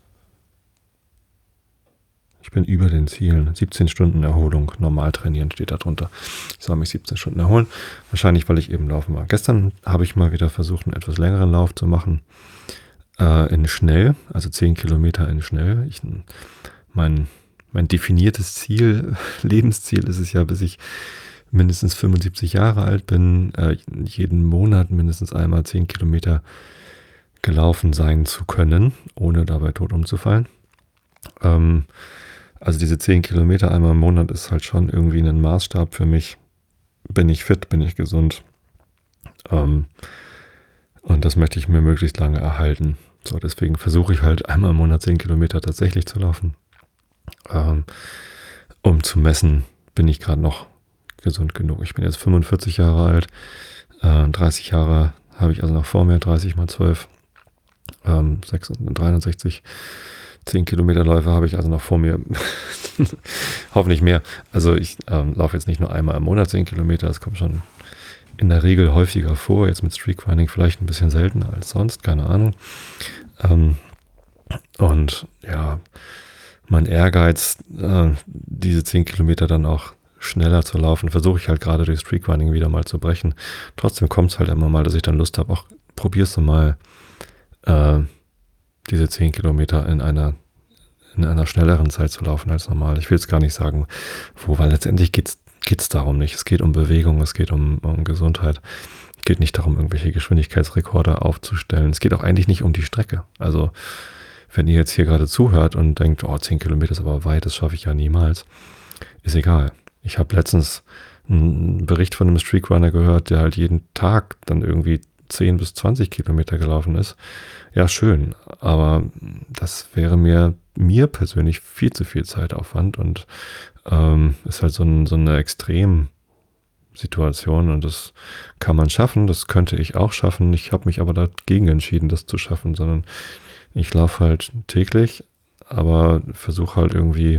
Ich bin über den Zielen. siebzehn Stunden Erholung, normal trainieren steht da drunter. Ich soll mich siebzehn Stunden erholen. Wahrscheinlich, weil ich eben laufen war. Gestern habe ich mal wieder versucht, einen etwas längeren Lauf zu machen. Äh, in schnell, also zehn Kilometer in schnell. Ich, mein, mein definiertes Ziel, Lebensziel ist es ja, bis ich mindestens fünfundsiebzig Jahre alt bin, äh, jeden Monat mindestens einmal zehn Kilometer gelaufen sein zu können, ohne dabei tot umzufallen. Ähm, Also diese zehn Kilometer einmal im Monat ist halt schon irgendwie ein Maßstab für mich. Bin ich fit, bin ich gesund? Ähm, und das möchte ich mir möglichst lange erhalten. So, deswegen versuche ich halt einmal im Monat zehn Kilometer tatsächlich zu laufen. Ähm, um zu messen, bin ich gerade noch gesund genug. Ich bin jetzt fünfundvierzig Jahre alt. Äh, dreißig Jahre habe ich also noch vor mir. dreißig mal zwölf. Ähm, dreihundertsechzig zehn Kilometer Läufe habe ich also noch vor mir. Hoffentlich mehr. Also ich ähm, laufe jetzt nicht nur einmal im Monat zehn Kilometer, das kommt schon in der Regel häufiger vor, jetzt mit Streakrunning vielleicht ein bisschen seltener als sonst, keine Ahnung. Ähm, und ja, mein Ehrgeiz, äh, diese zehn Kilometer dann auch schneller zu laufen, versuche ich halt gerade durch Streakrunning wieder mal zu brechen. Trotzdem kommt es halt immer mal, dass ich dann Lust habe, auch probierst du mal äh, diese zehn Kilometer in einer in einer schnelleren Zeit zu laufen als normal. Ich will jetzt gar nicht sagen, wo, weil letztendlich geht's geht's darum nicht. Es geht um Bewegung, es geht um, um Gesundheit. Es geht nicht darum, irgendwelche Geschwindigkeitsrekorde aufzustellen. Es geht auch eigentlich nicht um die Strecke. Also wenn ihr jetzt hier gerade zuhört und denkt, oh, zehn Kilometer ist aber weit, das schaffe ich ja niemals, ist egal. Ich habe letztens einen Bericht von einem Streakrunner gehört, der halt jeden Tag dann irgendwie zehn bis zwanzig Kilometer gelaufen ist. Ja, schön, aber das wäre mir, mir persönlich viel zu viel Zeitaufwand und ähm, ist halt so, ein, so eine Extremsituation und das kann man schaffen, das könnte ich auch schaffen. Ich habe mich aber dagegen entschieden, das zu schaffen, sondern ich laufe halt täglich, aber versuche halt irgendwie,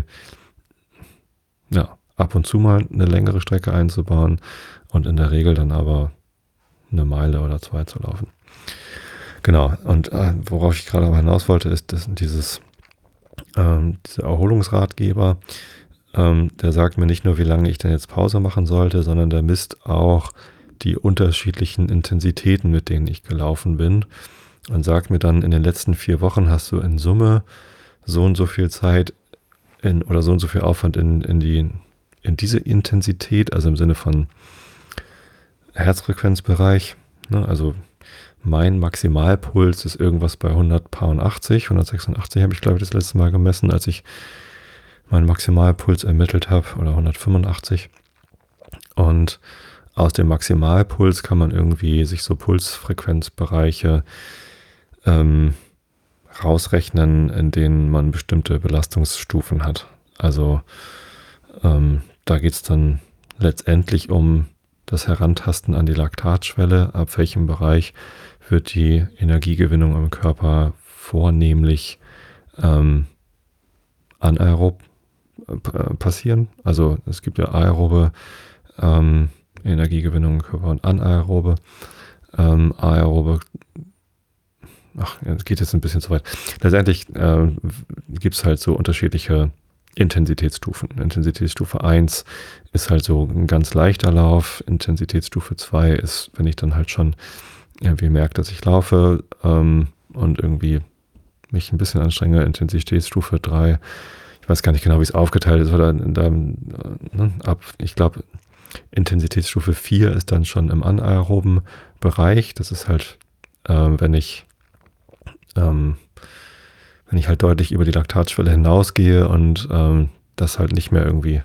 ja, ab und zu mal eine längere Strecke einzubauen und in der Regel dann aber eine Meile oder zwei zu laufen. Genau, und äh, worauf ich gerade aber hinaus wollte, ist dass dieses ähm, dieser Erholungsratgeber, ähm, der sagt mir nicht nur, wie lange ich denn jetzt Pause machen sollte, sondern der misst auch die unterschiedlichen Intensitäten, mit denen ich gelaufen bin und sagt mir dann, in den letzten vier Wochen hast du in Summe so und so viel Zeit in, oder so und so viel Aufwand in, in, die, in diese Intensität, also im Sinne von Herzfrequenzbereich, ne, also mein Maximalpuls ist irgendwas bei hundertachtzig, hundertsechsundachtzig habe ich, glaube ich, das letzte Mal gemessen, als ich meinen Maximalpuls ermittelt habe, oder hundertfünfundachtzig. Und aus dem Maximalpuls kann man irgendwie sich so Pulsfrequenzbereiche ähm, rausrechnen, in denen man bestimmte Belastungsstufen hat. Also ähm, da geht es dann letztendlich um das Herantasten an die Laktatschwelle, ab welchem Bereich wird die Energiegewinnung im Körper vornehmlich ähm, anaerob äh, passieren. Also es gibt ja aerobe ähm, Energiegewinnung im Körper und anaerobe. Ähm, aerobe, ach, es geht jetzt ein bisschen zu weit. Letztendlich äh, gibt es halt so unterschiedliche Intensitätsstufen. Intensitätsstufe eins ist halt so ein ganz leichter Lauf. Intensitätsstufe zwei ist, wenn ich dann halt schon irgendwie merke, dass ich laufe ähm, und irgendwie mich ein bisschen anstrenge. Intensitätsstufe drei, ich weiß gar nicht genau, wie es aufgeteilt ist, oder da, ne, ab, ich glaube, Intensitätsstufe vier ist dann schon im anaeroben Bereich. Das ist halt, äh, wenn ich ähm, wenn ich halt deutlich über die Laktatschwelle hinausgehe und ähm, das halt nicht mehr irgendwie,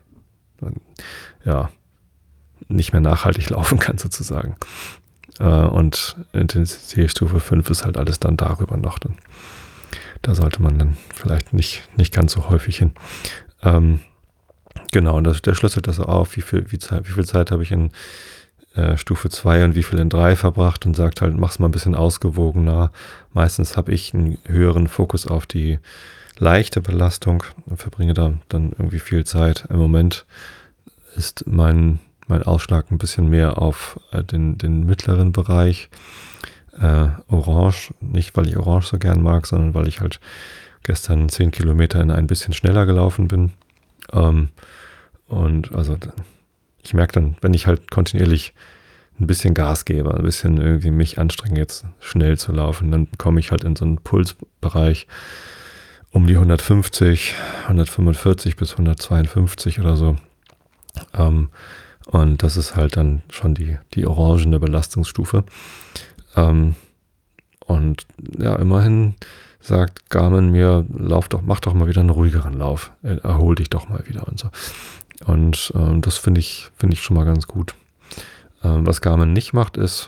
ja, nicht mehr nachhaltig laufen kann sozusagen. Äh, und Intensitätsstufe fünf ist halt alles dann darüber noch. Dann, da sollte man dann vielleicht nicht, nicht ganz so häufig hin. Ähm, genau, und das, der schlüsselt das auf, wie viel, wie, Zeit, wie viel Zeit habe ich in äh, Stufe zwei und wie viel in drei verbracht und sagt halt, mach's mal ein bisschen ausgewogener. Meistens habe ich einen höheren Fokus auf die leichte Belastung und verbringe da dann irgendwie viel Zeit. Im Moment ist mein, mein Ausschlag ein bisschen mehr auf äh, den, den mittleren Bereich. Äh, Orange, nicht weil ich Orange so gern mag, sondern weil ich halt gestern zehn Kilometer in ein bisschen schneller gelaufen bin. Ähm, und also ich merke dann, wenn ich halt kontinuierlich ein bisschen Gas gebe, ein bisschen irgendwie mich anstrenge, jetzt schnell zu laufen, dann komme ich halt in so einen Pulsbereich um die hundertfünfzig, hundertfünfundvierzig bis hundertzweiundfünfzig oder so. Ähm, und das ist halt dann schon die, die orangene Belastungsstufe. Ähm, und ja, immerhin sagt Garmin mir, lauf doch, mach doch mal wieder einen ruhigeren Lauf, erhol dich doch mal wieder und so. Und ähm, das finde ich, finde ich schon mal ganz gut. Ähm, was Garmin nicht macht, ist,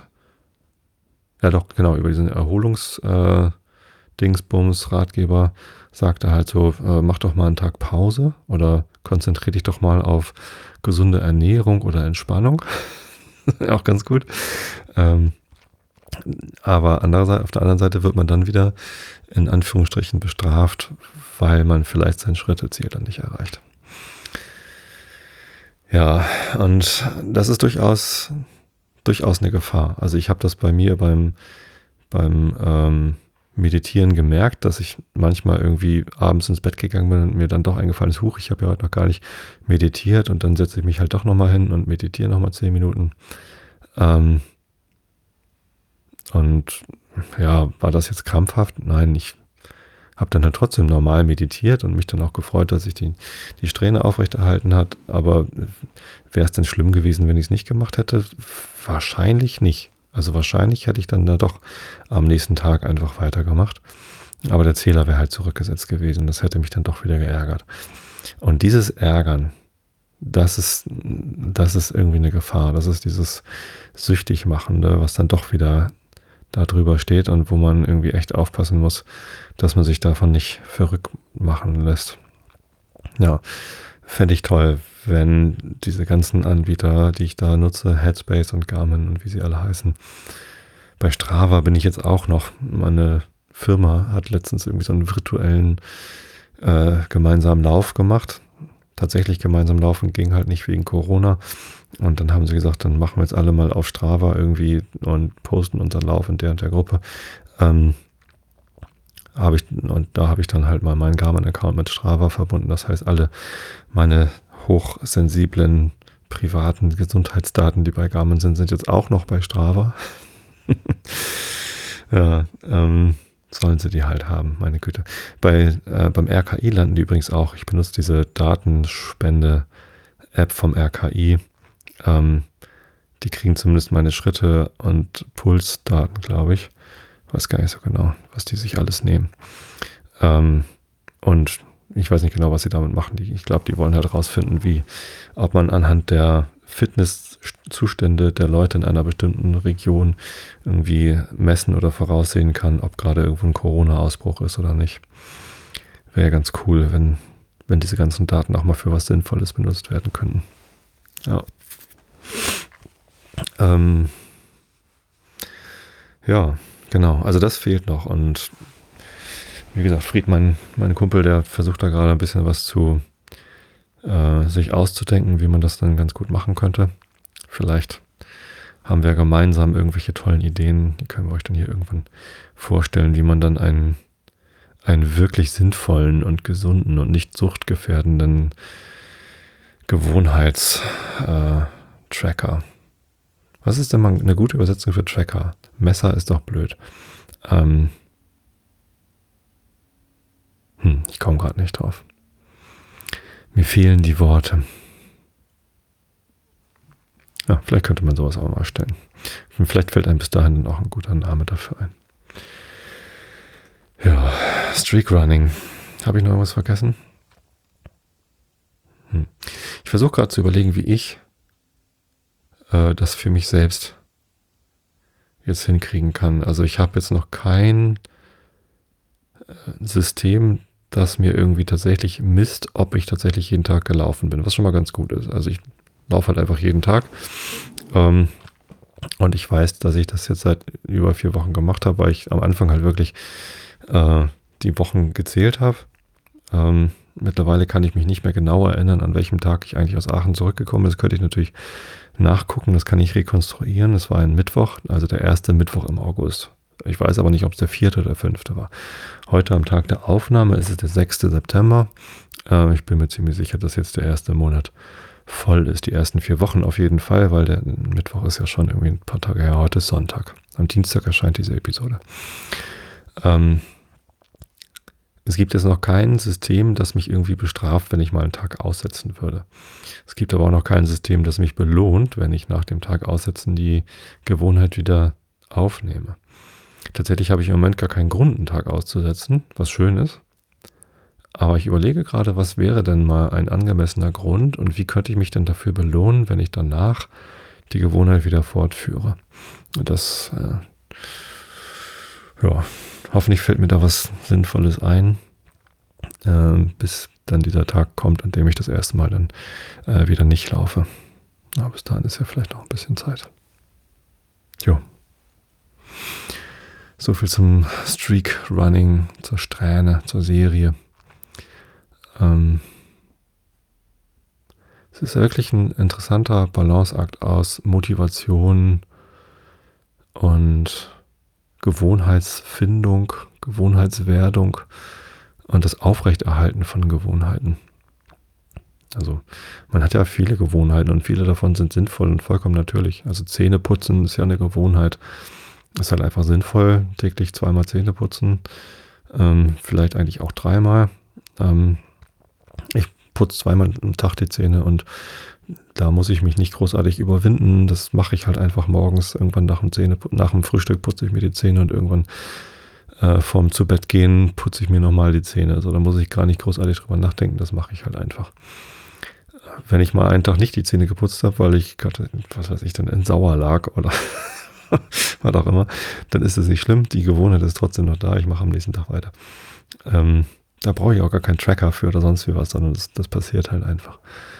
ja doch, genau, über diesen Erholungs-Dingsbums-Ratgeber sagt er halt so, äh, mach doch mal einen Tag Pause oder konzentriere dich doch mal auf gesunde Ernährung oder Entspannung. Auch ganz gut. Ähm, aber andererseits, auf der anderen Seite wird man dann wieder in Anführungsstrichen bestraft, weil man vielleicht sein Schritteziel dann nicht erreicht. Ja, und das ist durchaus durchaus eine Gefahr. Also ich habe das bei mir beim, beim ähm, Meditieren gemerkt, dass ich manchmal irgendwie abends ins Bett gegangen bin und mir dann doch eingefallen ist, huch, ich habe ja heute noch gar nicht meditiert und dann setze ich mich halt doch nochmal hin und meditiere nochmal zehn Minuten. Ähm, und ja, war das jetzt krampfhaft? Nein, ich habe dann halt trotzdem normal meditiert und mich dann auch gefreut, dass ich die, die Strähne aufrechterhalten hat. Aber wäre es denn schlimm gewesen, wenn ich es nicht gemacht hätte? Wahrscheinlich nicht. Also wahrscheinlich hätte ich dann da doch am nächsten Tag einfach weitergemacht. Aber der Zähler wäre halt zurückgesetzt gewesen. Das hätte mich dann doch wieder geärgert. Und dieses Ärgern, das ist, das ist irgendwie eine Gefahr. Das ist dieses Süchtigmachende, was dann doch wieder da drüber steht und wo man irgendwie echt aufpassen muss, dass man sich davon nicht verrückt machen lässt. Ja, fände ich toll, wenn diese ganzen Anbieter, die ich da nutze, Headspace und Garmin und wie sie alle heißen, bei Strava bin ich jetzt auch noch. Meine Firma hat letztens irgendwie so einen virtuellen äh, gemeinsamen Lauf gemacht. Tatsächlich gemeinsam laufen ging halt nicht wegen Corona. Und dann haben sie gesagt, dann machen wir jetzt alle mal auf Strava irgendwie und posten unseren Lauf in der und der Gruppe. Ähm, habe ich, und da habe ich dann halt mal meinen Garmin-Account mit Strava verbunden. Das heißt, alle meine hochsensiblen privaten Gesundheitsdaten, die bei Garmin sind, sind jetzt auch noch bei Strava. Ja, ähm, sollen sie die halt haben, meine Güte. Bei, äh, beim R K I landen die übrigens auch. Ich benutze diese Datenspende-App vom R K I. Ähm, die kriegen zumindest meine Schritte und Pulsdaten, glaube ich. Weiß gar nicht so genau, was die sich alles nehmen. Ähm, und ich weiß nicht genau, was sie damit machen. Die, ich glaube, die wollen halt rausfinden, wie, ob man anhand der Fitnesszustände der Leute in einer bestimmten Region irgendwie messen oder voraussehen kann, ob gerade irgendwo ein Corona-Ausbruch ist oder nicht. Wäre ja ganz cool, wenn, wenn diese ganzen Daten auch mal für was Sinnvolles benutzt werden könnten. Ja. Ähm, ja, genau. Also das fehlt noch. Und wie gesagt, Fried, mein, mein Kumpel, der versucht da gerade ein bisschen was zu äh, sich auszudenken, wie man das dann ganz gut machen könnte. Vielleicht haben wir gemeinsam irgendwelche tollen Ideen, die können wir euch dann hier irgendwann vorstellen, wie man dann einen, einen wirklich sinnvollen und gesunden und nicht suchtgefährdenden Gewohnheitstracker. Äh, Was ist denn mal eine gute Übersetzung für Tracker? Messer ist doch blöd. Ähm, hm, ich komme gerade nicht drauf. Mir fehlen die Worte. Ja, vielleicht könnte man sowas auch mal stellen. Und vielleicht fällt einem bis dahin dann auch ein guter Name dafür ein. Ja, Streakrunning. Habe ich noch irgendwas vergessen? Hm. Ich versuche gerade zu überlegen, wie ich äh, das für mich selbst jetzt hinkriegen kann. Also ich habe jetzt noch kein äh, System, das mir irgendwie tatsächlich misst, ob ich tatsächlich jeden Tag gelaufen bin, was schon mal ganz gut ist. Also ich laufe halt einfach jeden Tag. Ähm, und ich weiß, dass ich das jetzt seit über vier Wochen gemacht habe, weil ich am Anfang halt wirklich äh, die Wochen gezählt habe. Ähm, mittlerweile kann ich mich nicht mehr genau erinnern, an welchem Tag ich eigentlich aus Aachen zurückgekommen bin. Das könnte ich natürlich nachgucken, das kann ich rekonstruieren. Das war ein Mittwoch, also der erste Mittwoch im August. Ich weiß aber nicht, ob es der vierte oder fünfte war. Heute am Tag der Aufnahme ist es der sechste September. Äh, ich bin mir ziemlich sicher, dass jetzt der erste Monat voll ist. Die ersten vier Wochen auf jeden Fall, weil der Mittwoch ist ja schon irgendwie ein paar Tage her. Heute ist Sonntag. Am Dienstag erscheint diese Episode. Ähm, es gibt jetzt noch kein System, das mich irgendwie bestraft, wenn ich mal einen Tag aussetzen würde. Es gibt aber auch noch kein System, das mich belohnt, wenn ich nach dem Tag aussetzen die Gewohnheit wieder aufnehme. Tatsächlich habe ich im Moment gar keinen Grund, einen Tag auszusetzen, was schön ist. Aber ich überlege gerade, was wäre denn mal ein angemessener Grund und wie könnte ich mich denn dafür belohnen, wenn ich danach die Gewohnheit wieder fortführe. Und das, äh, ja, hoffentlich fällt mir da was Sinnvolles ein, äh, bis dann dieser Tag kommt, an dem ich das erste Mal dann äh, wieder nicht laufe. Aber bis dahin ist ja vielleicht noch ein bisschen Zeit. Jo. So viel zum Streak-Running, zur Strähne, zur Serie. Ähm, es ist wirklich ein interessanter Balanceakt aus Motivation und Gewohnheitsfindung, Gewohnheitswerdung und das Aufrechterhalten von Gewohnheiten. Also man hat ja viele Gewohnheiten und viele davon sind sinnvoll und vollkommen natürlich. Also Zähne putzen ist ja eine Gewohnheit. Ist halt einfach sinnvoll, täglich zweimal Zähne putzen. Ähm, vielleicht eigentlich auch dreimal. Ähm, ich putze zweimal am Tag die Zähne und da muss ich mich nicht großartig überwinden. Das mache ich halt einfach morgens. Irgendwann nach dem, Zähne, nach dem Frühstück putze ich mir die Zähne und irgendwann äh, vorm zu Bett gehen putze ich mir nochmal die Zähne. Also da muss ich gar nicht großartig drüber nachdenken. Das mache ich halt einfach. Wenn ich mal einen Tag nicht die Zähne geputzt habe, weil ich gerade, was weiß ich, dann in Sauer lag oder was auch immer, dann ist es nicht schlimm. Die Gewohnheit ist trotzdem noch da. Ich mache am nächsten Tag weiter. Ähm, da brauche ich auch gar keinen Tracker für oder sonst wie was, sondern das, das passiert halt einfach.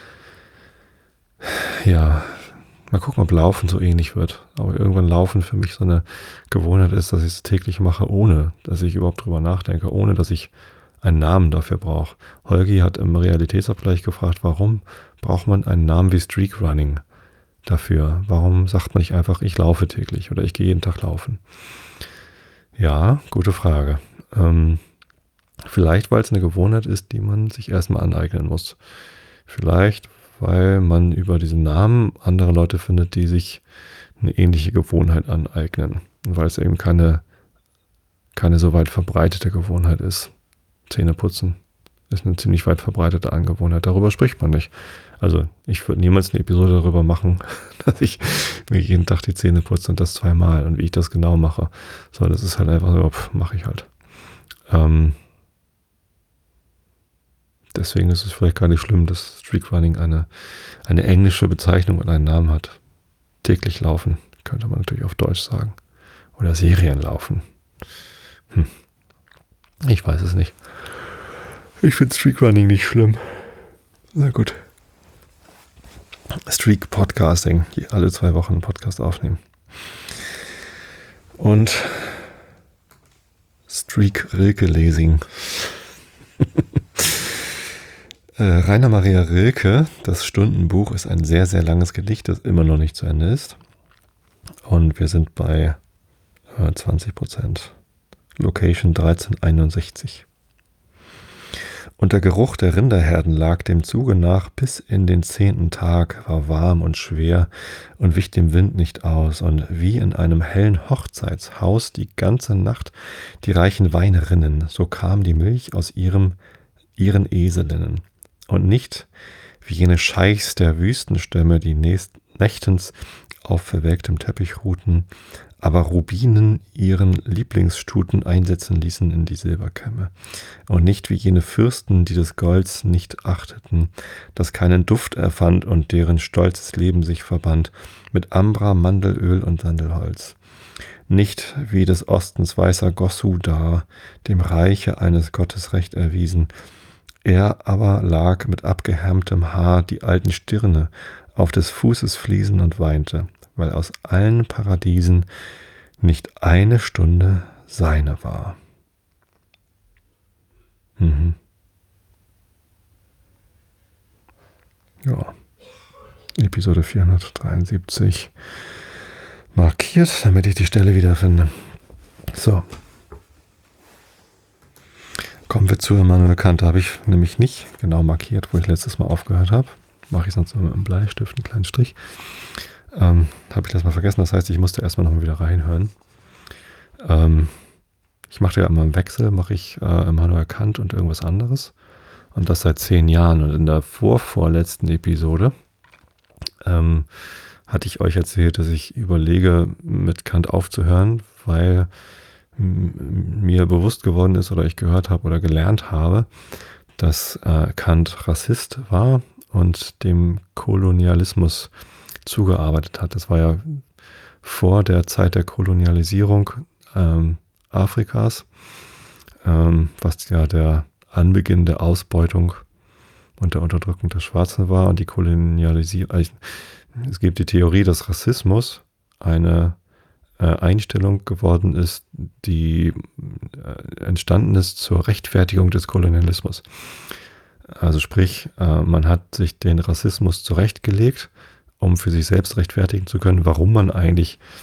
Ja, mal gucken, ob Laufen so ähnlich wird. Aber irgendwann Laufen für mich so eine Gewohnheit ist, dass ich es täglich mache, ohne dass ich überhaupt drüber nachdenke, ohne dass ich einen Namen dafür brauche. Holgi hat im Realitätsabgleich gefragt, warum braucht man einen Namen wie Streak Running dafür? Warum sagt man nicht einfach, ich laufe täglich oder ich gehe jeden Tag laufen? Ja, gute Frage. Ähm, vielleicht, weil es eine Gewohnheit ist, die man sich erstmal aneignen muss. Vielleicht, weil man über diesen Namen andere Leute findet, die sich eine ähnliche Gewohnheit aneignen. Und weil es eben keine, keine so weit verbreitete Gewohnheit ist. Zähne putzen ist eine ziemlich weit verbreitete Angewohnheit. Darüber spricht man nicht. Also ich würde niemals eine Episode darüber machen, dass ich mir jeden Tag die Zähne putze und das zweimal und wie ich das genau mache. So, das ist halt einfach so, mache ich halt. Ähm, deswegen ist es vielleicht gar nicht schlimm, dass Streakrunning eine, eine englische Bezeichnung und einen Namen hat. Täglich laufen, könnte man natürlich auf Deutsch sagen. Oder Serienlaufen. Hm. Ich weiß es nicht. Ich finde Streakrunning nicht schlimm. Na gut. Streak Podcasting. Alle zwei Wochen einen Podcast aufnehmen. Und Streak Rilke Lesing. äh, Rainer Maria Rilke, das Stundenbuch, ist ein sehr, sehr langes Gedicht, das immer noch nicht zu Ende ist. Und wir sind bei äh, zwanzig Prozent. Location dreizehnhunderteinundsechzig. Und der Geruch der Rinderherden lag dem Zuge nach bis in den zehnten Tag, war warm und schwer und wich dem Wind nicht aus, und wie in einem hellen Hochzeitshaus die ganze Nacht die reichen Weine rinnen, so kam die Milch aus ihrem, ihren Eselinnen. Und nicht wie jene Scheichs der Wüstenstämme, die nächst, nächtens auf verwelktem Teppich ruhten, aber Rubinen ihren Lieblingsstuten einsetzen ließen in die Silberkämme. Und nicht wie jene Fürsten, die des Golds nicht achteten, das keinen Duft erfand und deren stolzes Leben sich verband mit Ambra, Mandelöl und Sandelholz. Nicht wie des Ostens weißer Gossu dar, dem Reiche eines Gottes Recht erwiesen. Er aber lag mit abgehärmtem Haar die alten Stirne auf des Fußes Fliesen und weinte, weil aus allen Paradiesen nicht eine Stunde seine war. Mhm. Ja, Episode vierhundertdreiundsiebzig markiert, damit ich die Stelle wiederfinde. So. Kommen wir zu Immanuel Kant. Da habe ich nämlich nicht genau markiert, wo ich letztes Mal aufgehört habe. Mache ich sonst immer mit einem Bleistift einen kleinen Strich. Ähm, habe ich das mal vergessen. Das heißt, ich musste erstmal nochmal wieder reinhören. Ähm, ich mache ja immer im Wechsel, mache ich äh, Immanuel Kant und irgendwas anderes. Und das seit zehn Jahren. Und in der vorvorletzten Episode ähm, hatte ich euch erzählt, dass ich überlege, mit Kant aufzuhören, weil m- mir bewusst geworden ist oder ich gehört habe oder gelernt habe, dass äh, Kant Rassist war und dem Kolonialismus zugearbeitet hat. Das war ja vor der Zeit der Kolonialisierung ähm, Afrikas, ähm, was ja der Anbeginn der Ausbeutung und der Unterdrückung der Schwarzen war und die Kolonialisierung. Es gibt die Theorie, dass Rassismus eine äh, Einstellung geworden ist, die äh, entstanden ist zur Rechtfertigung des Kolonialismus. Also sprich, äh, man hat sich den Rassismus zurechtgelegt, um für sich selbst rechtfertigen zu können, warum man eigentlich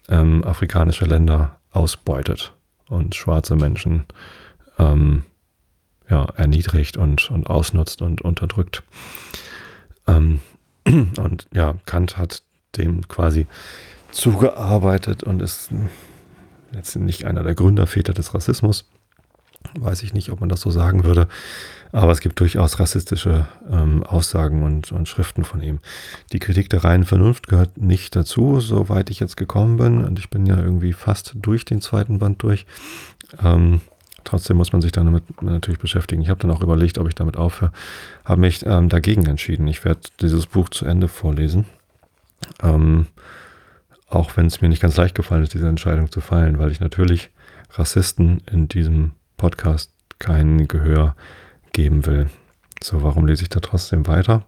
ähm, afrikanische Länder ausbeutet und schwarze Menschen ähm, ja, erniedrigt und, und ausnutzt und unterdrückt. Ähm, und ja, Kant hat dem quasi zugearbeitet und ist jetzt nicht einer der Gründerväter des Rassismus. Weiß ich nicht, ob man das so sagen würde. Aber es gibt durchaus rassistische ähm, Aussagen und, und Schriften von ihm. Die Kritik der reinen Vernunft gehört nicht dazu, soweit ich jetzt gekommen bin. Und ich bin ja irgendwie fast durch den zweiten Band durch. Ähm, trotzdem muss man sich dann damit natürlich beschäftigen. Ich habe dann auch überlegt, ob ich damit aufhöre. Habe mich ähm, dagegen entschieden. Ich werde dieses Buch zu Ende vorlesen. Ähm, auch wenn es mir nicht ganz leicht gefallen ist, diese Entscheidung zu fallen, weil ich natürlich Rassisten in diesem Podcast kein Gehör geben will. So, warum lese ich da trotzdem weiter?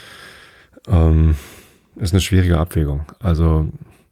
Ähm, ist eine schwierige Abwägung. Also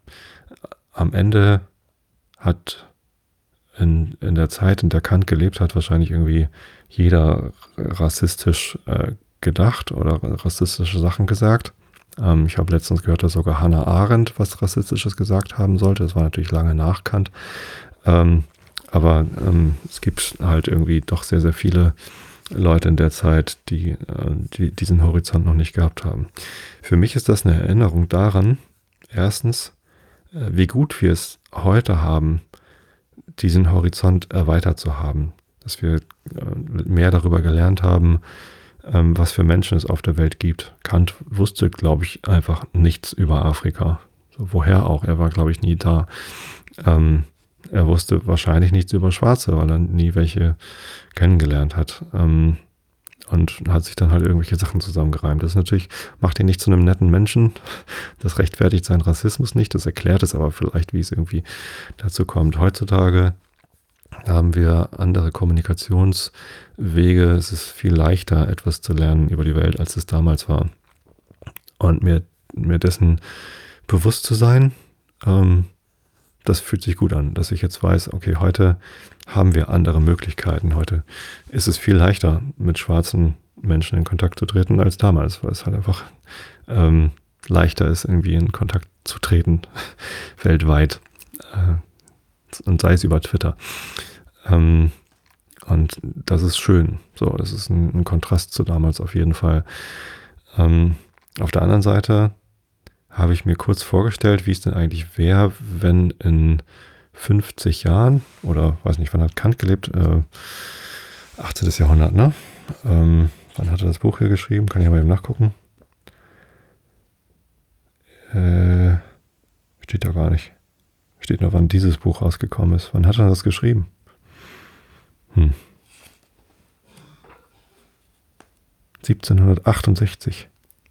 am Ende hat in, in der Zeit, in der Kant gelebt hat, wahrscheinlich irgendwie jeder rassistisch äh, gedacht oder rassistische Sachen gesagt. Ähm, ich habe letztens gehört, dass sogar Hannah Arendt was Rassistisches gesagt haben sollte. Das war natürlich lange nach Kant. Ähm, aber ähm, es gibt halt irgendwie doch sehr, sehr viele Leute in der Zeit, die, die diesen Horizont noch nicht gehabt haben. Für mich ist das eine Erinnerung daran, erstens, wie gut wir es heute haben, diesen Horizont erweitert zu haben. Dass wir mehr darüber gelernt haben, was für Menschen es auf der Welt gibt. Kant wusste, glaube ich, einfach nichts über Afrika. So, woher auch? Er war, glaube ich, nie da. Ähm, Er wusste wahrscheinlich nichts über Schwarze, weil er nie welche kennengelernt hat. Ähm, und hat sich dann halt irgendwelche Sachen zusammengereimt. Das ist natürlich, macht ihn nicht zu einem netten Menschen. Das rechtfertigt seinen Rassismus nicht. Das erklärt es aber vielleicht, wie es irgendwie dazu kommt. Heutzutage haben wir andere Kommunikationswege. Es ist viel leichter, etwas zu lernen über die Welt, als es damals war. Und mir, mir dessen bewusst zu sein, ähm, das fühlt sich gut an, dass ich jetzt weiß, okay, heute haben wir andere Möglichkeiten. Heute ist es viel leichter, mit schwarzen Menschen in Kontakt zu treten als damals, weil es halt einfach ähm, leichter ist, irgendwie in Kontakt zu treten, weltweit. Äh, und sei es über Twitter. Ähm, und das ist schön. So, das ist ein, ein Kontrast zu damals auf jeden Fall. Ähm, auf der anderen Seite habe ich mir kurz vorgestellt, wie es denn eigentlich wäre, wenn in fünfzig Jahren, oder weiß nicht, wann hat Kant gelebt? Äh, achtzehnten. Jahrhundert, ne? Ähm, wann hat er das Buch hier geschrieben? Kann ich aber eben nachgucken. Äh, steht da gar nicht. Steht nur, wann dieses Buch rausgekommen ist. Wann hat er das geschrieben? Hm. siebzehnhundertachtundsechzig.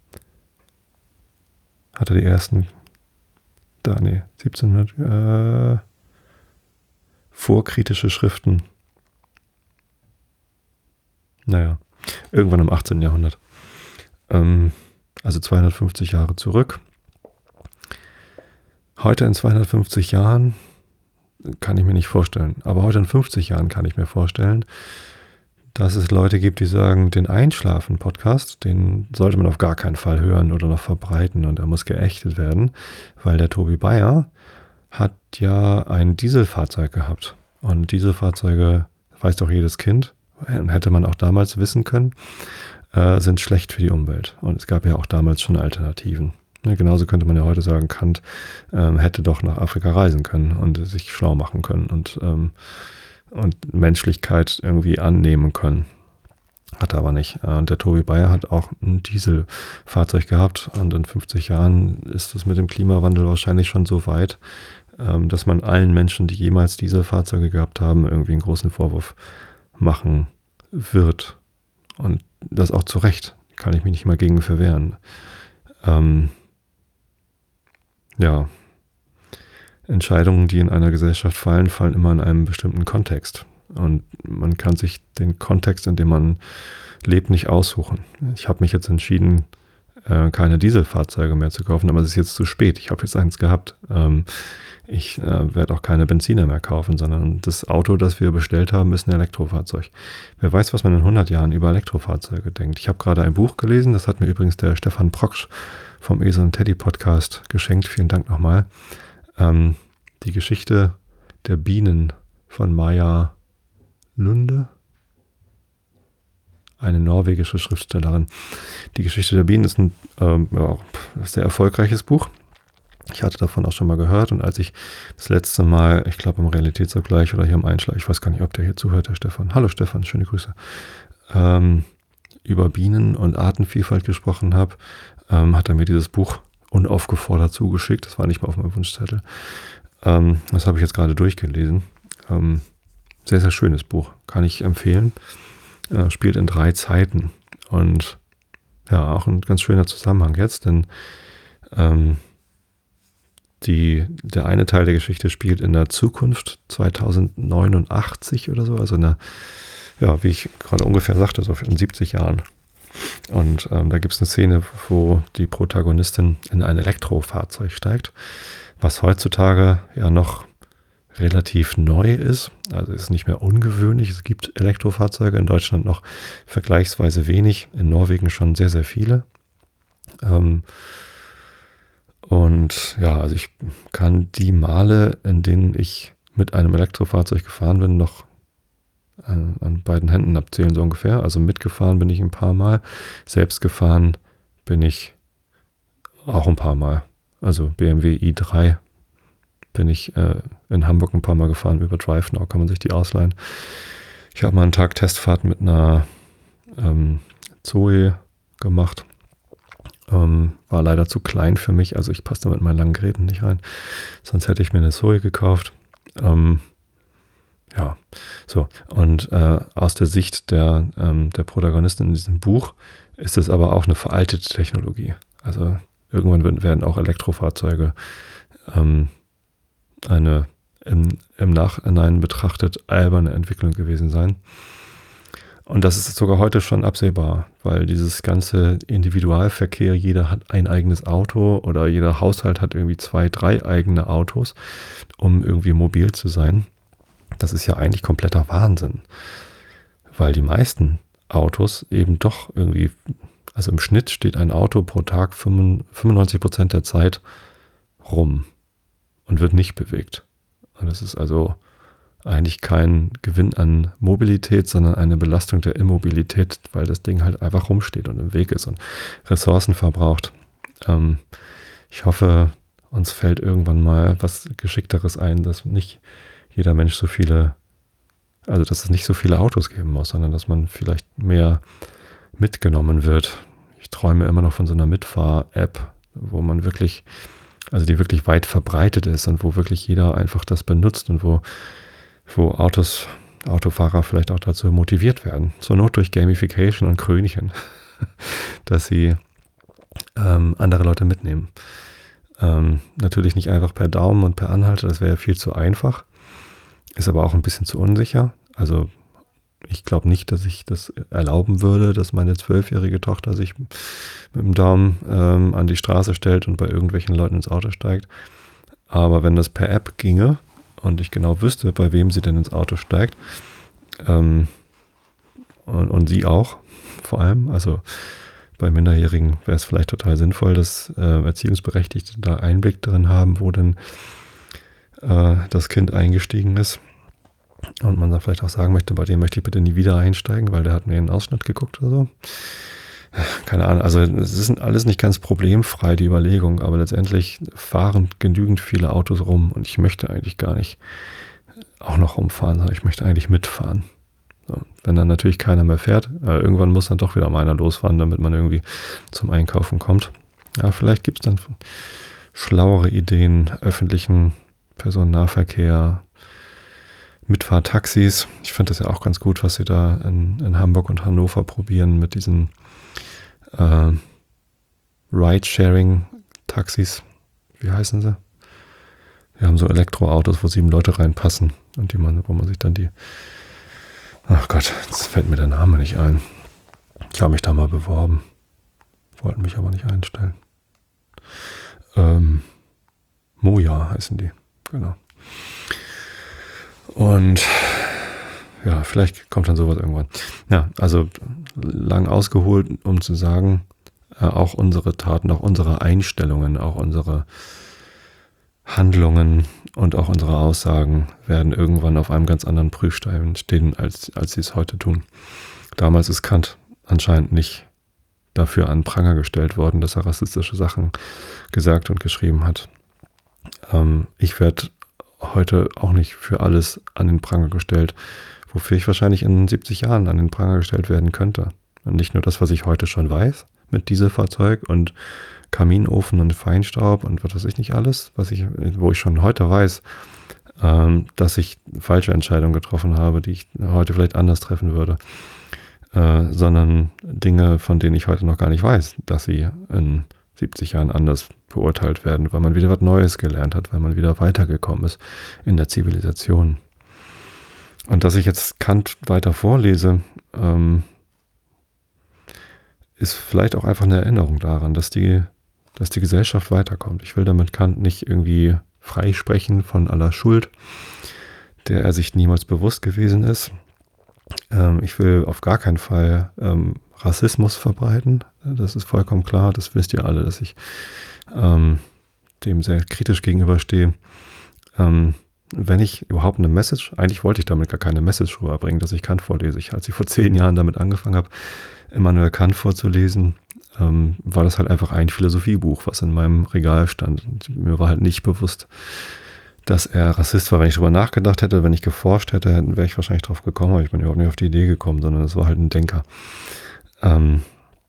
Hat er die ersten, da, nee, siebzehnhundert, äh, vorkritische Schriften. Naja, irgendwann im achtzehnten. Jahrhundert. Ähm, also zweihundertfünfzig Jahre zurück. Heute in zweihundertfünfzig Jahren kann ich mir nicht vorstellen. Aber heute in fünfzig Jahren kann ich mir vorstellen, dass es Leute gibt, die sagen, den Einschlafen-Podcast, den sollte man auf gar keinen Fall hören oder noch verbreiten und er muss geächtet werden, weil der Tobi Bayer hat ja ein Dieselfahrzeug gehabt. Und Dieselfahrzeuge, weiß doch jedes Kind, hätte man auch damals wissen können, äh, sind schlecht für die Umwelt. Und es gab ja auch damals schon Alternativen. Ja, genauso könnte man ja heute sagen, Kant ähm, hätte doch nach Afrika reisen können und sich schlau machen können und ähm, und Menschlichkeit irgendwie annehmen können. Hat er aber nicht. Und der Tobi Bayer hat auch ein Dieselfahrzeug gehabt und in fünfzig Jahren ist es mit dem Klimawandel wahrscheinlich schon so weit, dass man allen Menschen, die jemals Dieselfahrzeuge gehabt haben, irgendwie einen großen Vorwurf machen wird. Und das auch zu Recht. Kann ich mich nicht mal gegen verwehren. Ähm, ja, Entscheidungen, die in einer Gesellschaft fallen, fallen immer in einem bestimmten Kontext. Und man kann sich den Kontext, in dem man lebt, nicht aussuchen. Ich habe mich jetzt entschieden, äh, keine Dieselfahrzeuge mehr zu kaufen, aber es ist jetzt zu spät. Ich habe jetzt eins gehabt. Ähm, ich äh, werde auch keine Benziner mehr kaufen, sondern das Auto, das wir bestellt haben, ist ein Elektrofahrzeug. Wer weiß, was man in hundert Jahren über Elektrofahrzeuge denkt. Ich habe gerade ein Buch gelesen, das hat mir übrigens der Stefan Proksch vom Esel und Teddy Podcast geschenkt. Vielen Dank nochmal. Ähm, die Geschichte der Bienen von Maja Lunde, eine norwegische Schriftstellerin. Die Geschichte der Bienen ist ein ähm, ja, sehr erfolgreiches Buch. Ich hatte davon auch schon mal gehört und als ich das letzte Mal, ich glaube im Realitätsabgleich oder hier im Einschlag, ich weiß gar nicht, ob der hier zuhört, der Stefan. Hallo Stefan, schöne Grüße. Ähm, über Bienen und Artenvielfalt gesprochen habe, ähm, hat er mir dieses Buch unaufgefordert zugeschickt. Das war nicht mal auf meinem Wunschzettel. Ähm, das habe ich jetzt gerade durchgelesen. Ähm, sehr, sehr schönes Buch. Kann ich empfehlen. Äh, spielt in drei Zeiten. Und ja, auch ein ganz schöner Zusammenhang jetzt, denn ähm, die, der eine Teil der Geschichte spielt in der Zukunft, zweitausendneunundachtzig oder so, also in der, ja, wie ich gerade ungefähr sagte, so in siebzig Jahren. Und ähm, da gibt es eine Szene, wo die Protagonistin in ein Elektrofahrzeug steigt, was heutzutage ja noch relativ neu ist. Also ist nicht mehr ungewöhnlich. Es gibt Elektrofahrzeuge in Deutschland noch vergleichsweise wenig, in Norwegen schon sehr, sehr viele. Ähm, und ja, also ich kann die Male, in denen ich mit einem Elektrofahrzeug gefahren bin, noch an, an beiden Händen abzählen, so ungefähr. Also mitgefahren bin ich ein paar Mal, selbst gefahren bin ich auch ein paar Mal. Also B M W i drei bin ich äh, in Hamburg ein paar Mal gefahren über DriveNow, kann man sich die ausleihen. Ich habe mal einen Tag Testfahrt mit einer ähm, Zoe gemacht. Ähm, war leider zu klein für mich, also ich passte mit meinen langen Geräten nicht rein. Sonst hätte ich mir eine Zoe gekauft. Ähm, ja, so. Und äh, aus der Sicht der, ähm, der Protagonistin in diesem Buch ist es aber auch eine veraltete Technologie. Also irgendwann werden auch Elektrofahrzeuge ähm, eine im, im Nachhinein betrachtet alberne Entwicklung gewesen sein. Und das ist sogar heute schon absehbar, weil dieses ganze Individualverkehr, jeder hat ein eigenes Auto oder jeder Haushalt hat irgendwie zwei, drei eigene Autos, um irgendwie mobil zu sein. Das ist ja eigentlich kompletter Wahnsinn, weil die meisten Autos eben doch irgendwie, also im Schnitt steht ein Auto pro Tag fünfundneunzig Prozent der Zeit rum und wird nicht bewegt. Und das ist also eigentlich kein Gewinn an Mobilität, sondern eine Belastung der Immobilität, weil das Ding halt einfach rumsteht und im Weg ist und Ressourcen verbraucht. Ähm, ich hoffe, uns fällt irgendwann mal was Geschickteres ein, dass nicht jeder Mensch so viele, also dass es nicht so viele Autos geben muss, sondern dass man vielleicht mehr mitgenommen wird. Ich träume immer noch von so einer Mitfahr-App, wo man wirklich, also die wirklich weit verbreitet ist und wo wirklich jeder einfach das benutzt und wo wo Autos, Autofahrer vielleicht auch dazu motiviert werden. Zur Not durch Gamification und Krönchen, dass sie ähm, andere Leute mitnehmen. Ähm, natürlich nicht einfach per Daumen und per Anhalter, das wäre ja viel zu einfach. Ist aber auch ein bisschen zu unsicher. Also ich glaube nicht, dass ich das erlauben würde, dass meine zwölfjährige Tochter sich mit dem Daumen ähm, an die Straße stellt und bei irgendwelchen Leuten ins Auto steigt. Aber wenn das per App ginge, und ich genau wüsste, bei wem sie denn ins Auto steigt. Ähm, und, und sie auch, vor allem. Also bei Minderjährigen wäre es vielleicht total sinnvoll, dass äh, Erziehungsberechtigte da Einblick drin haben, wo denn äh, das Kind eingestiegen ist. Und man da vielleicht auch sagen möchte, bei dem möchte ich bitte nie wieder einsteigen, weil der hat mir einen Ausschnitt geguckt oder so. Keine Ahnung, also es ist alles nicht ganz problemfrei, die Überlegung, aber letztendlich fahren genügend viele Autos rum und ich möchte eigentlich gar nicht auch noch rumfahren, sondern ich möchte eigentlich mitfahren. So, wenn dann natürlich keiner mehr fährt, äh, irgendwann muss dann doch wieder mal einer losfahren, damit man irgendwie zum Einkaufen kommt. Ja, vielleicht gibt es dann schlauere Ideen, öffentlichen Personennahverkehr, Mitfahrtaxis. Ich finde das ja auch ganz gut, was sie da in, in Hamburg und Hannover probieren mit diesen äh, Ride-Sharing-Taxis. Wie heißen sie? Wir haben so Elektroautos, wo sieben Leute reinpassen und die man, wo man sich dann die, ach Gott, jetzt fällt mir der Name nicht ein. Ich habe mich da mal beworben, wollten mich aber nicht einstellen. Ähm, Moja heißen die, genau. Und ja, vielleicht kommt dann sowas irgendwann. Ja, also lang ausgeholt, um zu sagen, äh, auch unsere Taten, auch unsere Einstellungen, auch unsere Handlungen und auch unsere Aussagen werden irgendwann auf einem ganz anderen Prüfstein stehen, als, als sie es heute tun. Damals ist Kant anscheinend nicht dafür an Pranger gestellt worden, dass er rassistische Sachen gesagt und geschrieben hat. Ähm, ich werde heute auch nicht für alles an den Pranger gestellt, wofür ich wahrscheinlich in siebzig Jahren an den Pranger gestellt werden könnte. Und nicht nur das, was ich heute schon weiß, mit Dieselfahrzeug und Kaminofen und Feinstaub und was weiß ich nicht alles, was ich, wo ich schon heute weiß, ähm, dass ich falsche Entscheidungen getroffen habe, die ich heute vielleicht anders treffen würde, äh, sondern Dinge, von denen ich heute noch gar nicht weiß, dass sie in siebzig Jahren anders beurteilt werden, weil man wieder was Neues gelernt hat, weil man wieder weitergekommen ist in der Zivilisation. Und dass ich jetzt Kant weiter vorlese, ähm, ist vielleicht auch einfach eine Erinnerung daran, dass die, dass die Gesellschaft weiterkommt. Ich will damit Kant nicht irgendwie freisprechen von aller Schuld, der er sich niemals bewusst gewesen ist. Ähm, ich will auf gar keinen Fall ähm, Rassismus verbreiten. Das ist vollkommen klar. Das wisst ihr alle, dass ich ähm, dem sehr kritisch gegenüberstehe. Ähm, wenn ich überhaupt eine Message, eigentlich wollte ich damit gar keine Message rüberbringen, dass ich Kant vorlese. Ich, als ich vor zehn Jahren damit angefangen habe, Immanuel Kant vorzulesen, ähm, war das halt einfach ein Philosophiebuch, was in meinem Regal stand. Und mir war halt nicht bewusst, dass er Rassist war. Wenn ich darüber nachgedacht hätte, wenn ich geforscht hätte, wäre ich wahrscheinlich drauf gekommen, aber ich bin überhaupt nicht auf die Idee gekommen, sondern es war halt ein Denker. Ähm,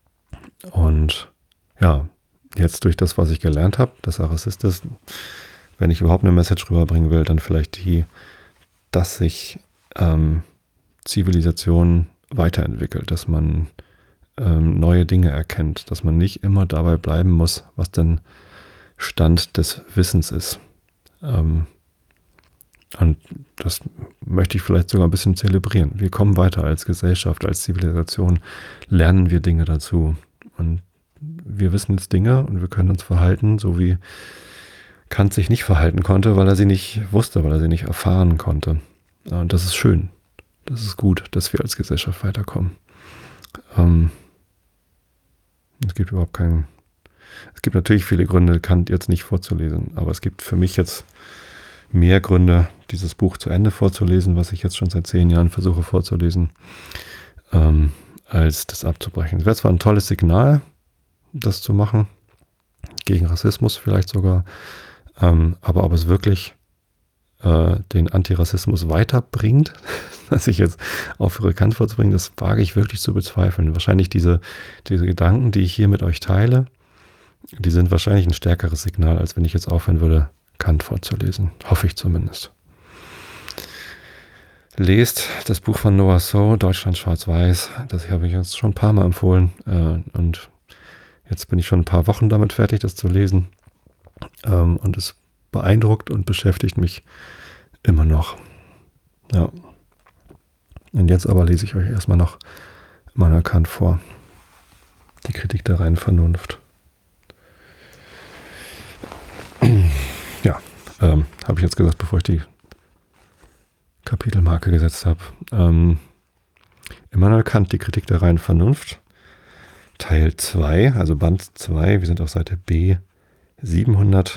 und ja, jetzt durch das, was ich gelernt habe, dass er Rassist ist, wenn ich überhaupt eine Message rüberbringen will, dann vielleicht die, dass sich ähm, Zivilisation weiterentwickelt, dass man ähm, neue Dinge erkennt, dass man nicht immer dabei bleiben muss, was denn Stand des Wissens ist. Ähm, und das möchte ich vielleicht sogar ein bisschen zelebrieren. Wir kommen weiter als Gesellschaft, als Zivilisation, lernen wir Dinge dazu. Und wir wissen jetzt Dinge und wir können uns verhalten, so wie Kant sich nicht verhalten konnte, weil er sie nicht wusste, weil er sie nicht erfahren konnte. Und das ist schön. Das ist gut, dass wir als Gesellschaft weiterkommen. Ähm, es gibt überhaupt keinen... Es gibt natürlich viele Gründe, Kant jetzt nicht vorzulesen, aber es gibt für mich jetzt mehr Gründe, dieses Buch zu Ende vorzulesen, was ich jetzt schon seit zehn Jahren versuche vorzulesen, ähm, als das abzubrechen. Es wäre zwar ein tolles Signal, das zu machen, gegen Rassismus vielleicht sogar, ähm, aber ob es wirklich äh, den Antirassismus weiterbringt, dass ich jetzt aufhöre, Kant vorzubringen, das wage ich wirklich zu bezweifeln. Wahrscheinlich diese, diese Gedanken, die ich hier mit euch teile, die sind wahrscheinlich ein stärkeres Signal, als wenn ich jetzt aufhören würde, Kant vorzulesen. Hoffe ich zumindest. Lest das Buch von Noah So, Deutschland schwarz-weiß. Das habe ich jetzt schon ein paar Mal empfohlen. Äh, und jetzt bin ich schon ein paar Wochen damit fertig, das zu lesen. Ähm, und es beeindruckt und beschäftigt mich immer noch. Ja. Und jetzt aber lese ich euch erstmal noch Immanuel Kant vor. Die Kritik der reinen Vernunft. Ja, ähm, habe ich jetzt gesagt, bevor ich die Kapitelmarke gesetzt habe. Ähm, Immanuel Kant, die Kritik der reinen Vernunft, Teil zwei, also Band zwei, wir sind auf Seite B siebenhundertneun.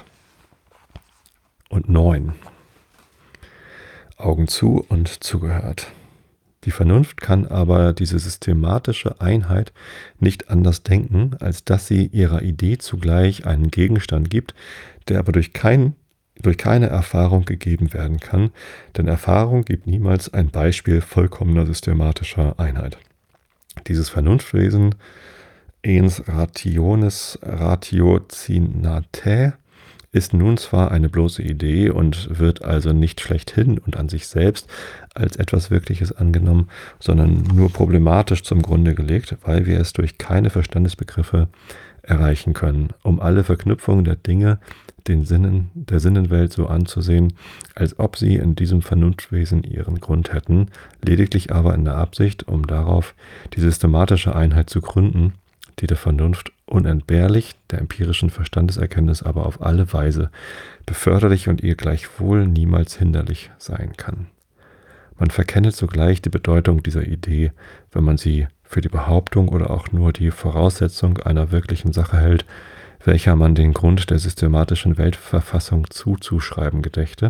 Augen zu und zugehört. Die Vernunft kann aber diese systematische Einheit nicht anders denken, als dass sie ihrer Idee zugleich einen Gegenstand gibt, der aber durch, kein, durch keine Erfahrung gegeben werden kann, denn Erfahrung gibt niemals ein Beispiel vollkommener systematischer Einheit. Dieses Vernunftwesen, ens rationis ratiocinatae, ist nun zwar eine bloße Idee und wird also nicht schlechthin und an sich selbst als etwas Wirkliches angenommen, sondern nur problematisch zum Grunde gelegt, weil wir es durch keine Verstandesbegriffe erreichen können, um alle Verknüpfungen der Dinge, den Sinnen der Sinnenwelt so anzusehen, als ob sie in diesem Vernunftwesen ihren Grund hätten, lediglich aber in der Absicht, um darauf die systematische Einheit zu gründen, die der Vernunft unentbehrlich, der empirischen Verstandeserkenntnis aber auf alle Weise beförderlich und ihr gleichwohl niemals hinderlich sein kann. Man verkenne zugleich die Bedeutung dieser Idee, wenn man sie für die Behauptung oder auch nur die Voraussetzung einer wirklichen Sache hält, welcher man den Grund der systematischen Weltverfassung zuzuschreiben gedächte.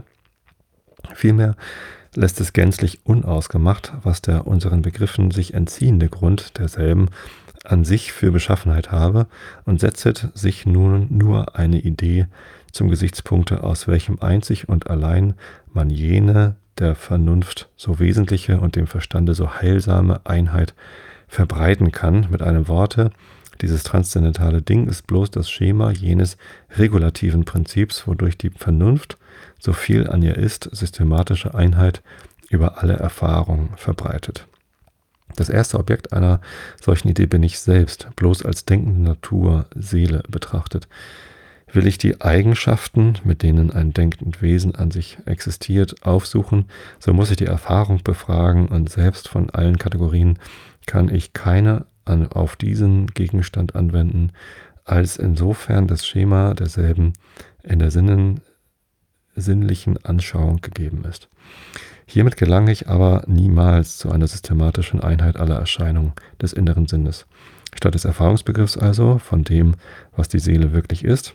Vielmehr lässt es gänzlich unausgemacht, was der unseren Begriffen sich entziehende Grund derselben an sich für Beschaffenheit habe, und setzet sich nun nur eine Idee zum Gesichtspunkte, aus welchem einzig und allein man jene der Vernunft so wesentliche und dem Verstande so heilsame Einheit verbreiten kann. Mit einem Worte, dieses transzendentale Ding ist bloß das Schema jenes regulativen Prinzips, wodurch die Vernunft, so viel an ihr ist, systematische Einheit über alle Erfahrung verbreitet. Das erste Objekt einer solchen Idee bin ich selbst, bloß als denkende Natur, Seele betrachtet. Will ich die Eigenschaften, mit denen ein denkend Wesen an sich existiert, aufsuchen, so muss ich die Erfahrung befragen, und selbst von allen Kategorien kann ich keine an, auf diesen Gegenstand anwenden, als insofern das Schema derselben in der Sinnen, sinnlichen Anschauung gegeben ist. Hiermit gelange ich aber niemals zu einer systematischen Einheit aller Erscheinungen des inneren Sinnes. Statt des Erfahrungsbegriffs also, von dem, was die Seele wirklich ist,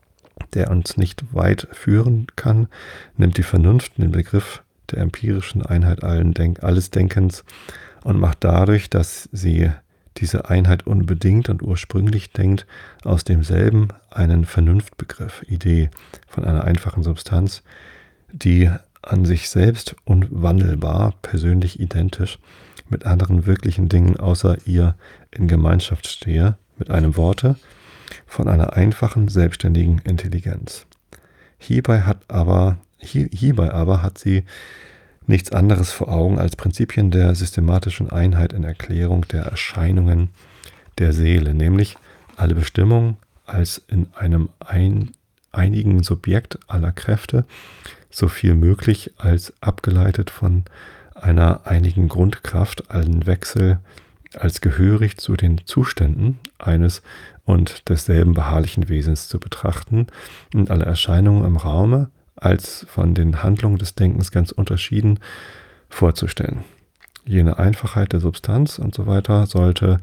der uns nicht weit führen kann, nimmt die Vernunft den Begriff der empirischen Einheit allen Denk- alles Denkens und macht dadurch, dass sie diese Einheit unbedingt und ursprünglich denkt, aus demselben einen Vernunftbegriff, Idee von einer einfachen Substanz, die an sich selbst unwandelbar, persönlich identisch mit anderen wirklichen Dingen außer ihr in Gemeinschaft stehe, mit einem Worte, von einer einfachen, selbstständigen Intelligenz. Hierbei hat aber, hier, hierbei aber hat sie nichts anderes vor Augen als Prinzipien der systematischen Einheit in Erklärung der Erscheinungen der Seele, nämlich alle Bestimmungen als in einem ein, einigen Subjekt aller Kräfte, so viel möglich als abgeleitet von einer einigen Grundkraft, allen Wechsel als gehörig zu den Zuständen eines und desselben beharrlichen Wesens zu betrachten und alle Erscheinungen im Raume als von den Handlungen des Denkens ganz unterschieden vorzustellen. Jene Einfachheit der Substanz und so weiter sollte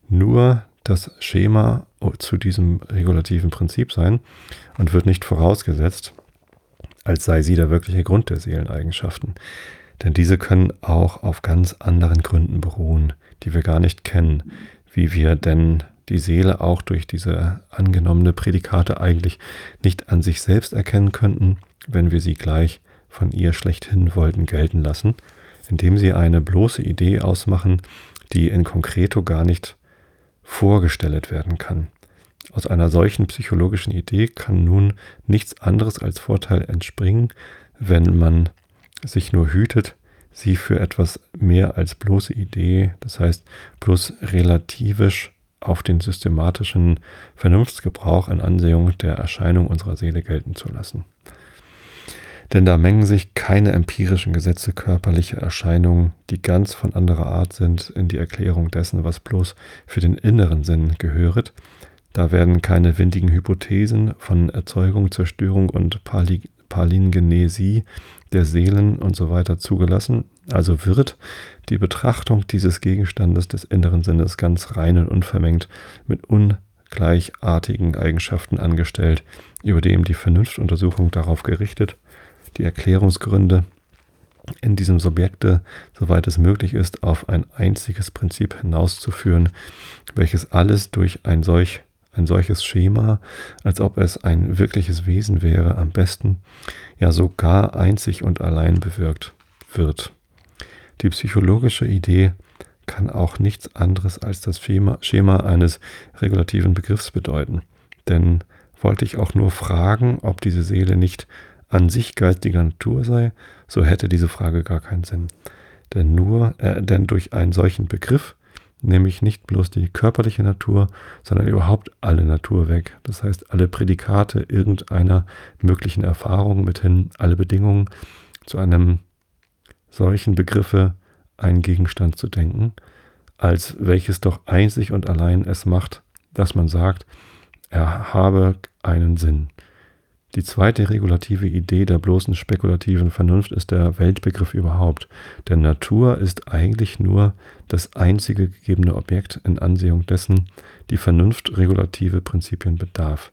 nur das Schema zu diesem regulativen Prinzip sein und wird nicht vorausgesetzt, als sei sie der wirkliche Grund der Seeleneigenschaften. Denn diese können auch auf ganz anderen Gründen beruhen, die wir gar nicht kennen, wie wir denn die Seele auch durch diese angenommene Prädikate eigentlich nicht an sich selbst erkennen könnten, wenn wir sie gleich von ihr schlechthin wollten gelten lassen, indem sie eine bloße Idee ausmachen, die in concreto gar nicht vorgestellt werden kann. Aus einer solchen psychologischen Idee kann nun nichts anderes als Vorteil entspringen, wenn man sich nur hütet, sie für etwas mehr als bloße Idee, das heißt bloß relativisch auf den systematischen Vernunftsgebrauch in Ansehung der Erscheinung unserer Seele gelten zu lassen. Denn da mengen sich keine empirischen Gesetze körperlicher Erscheinungen, die ganz von anderer Art sind, in die Erklärung dessen, was bloß für den inneren Sinn gehöret. Da werden keine windigen Hypothesen von Erzeugung, Zerstörung und Pali- Palingenesie der Seelen und so weiter zugelassen. Also wird die Betrachtung dieses Gegenstandes des inneren Sinnes ganz rein und unvermengt mit ungleichartigen Eigenschaften angestellt, über dem die Vernunftuntersuchung darauf gerichtet, die Erklärungsgründe in diesem Subjekte, soweit es möglich ist, auf ein einziges Prinzip hinauszuführen, welches alles durch ein solch ein solches Schema, als ob es ein wirkliches Wesen wäre, am besten, ja sogar einzig und allein bewirkt wird. Die psychologische Idee kann auch nichts anderes als das Schema, Schema eines regulativen Begriffs bedeuten. Denn wollte ich auch nur fragen, ob diese Seele nicht an sich geistiger Natur sei, so hätte diese Frage gar keinen Sinn. Denn nur, äh, denn durch einen solchen Begriff nehme ich nicht bloß die körperliche Natur, sondern überhaupt alle Natur weg. Das heißt, alle Prädikate irgendeiner möglichen Erfahrung, mithin alle Bedingungen, zu einem solchen Begriffe einen Gegenstand zu denken, als welches doch einzig und allein es macht, dass man sagt, er habe einen Sinn. Die zweite regulative Idee der bloßen spekulativen Vernunft ist der Weltbegriff überhaupt. Denn Natur ist eigentlich nur das einzige gegebene Objekt in Ansehung dessen die Vernunft regulative Prinzipien bedarf.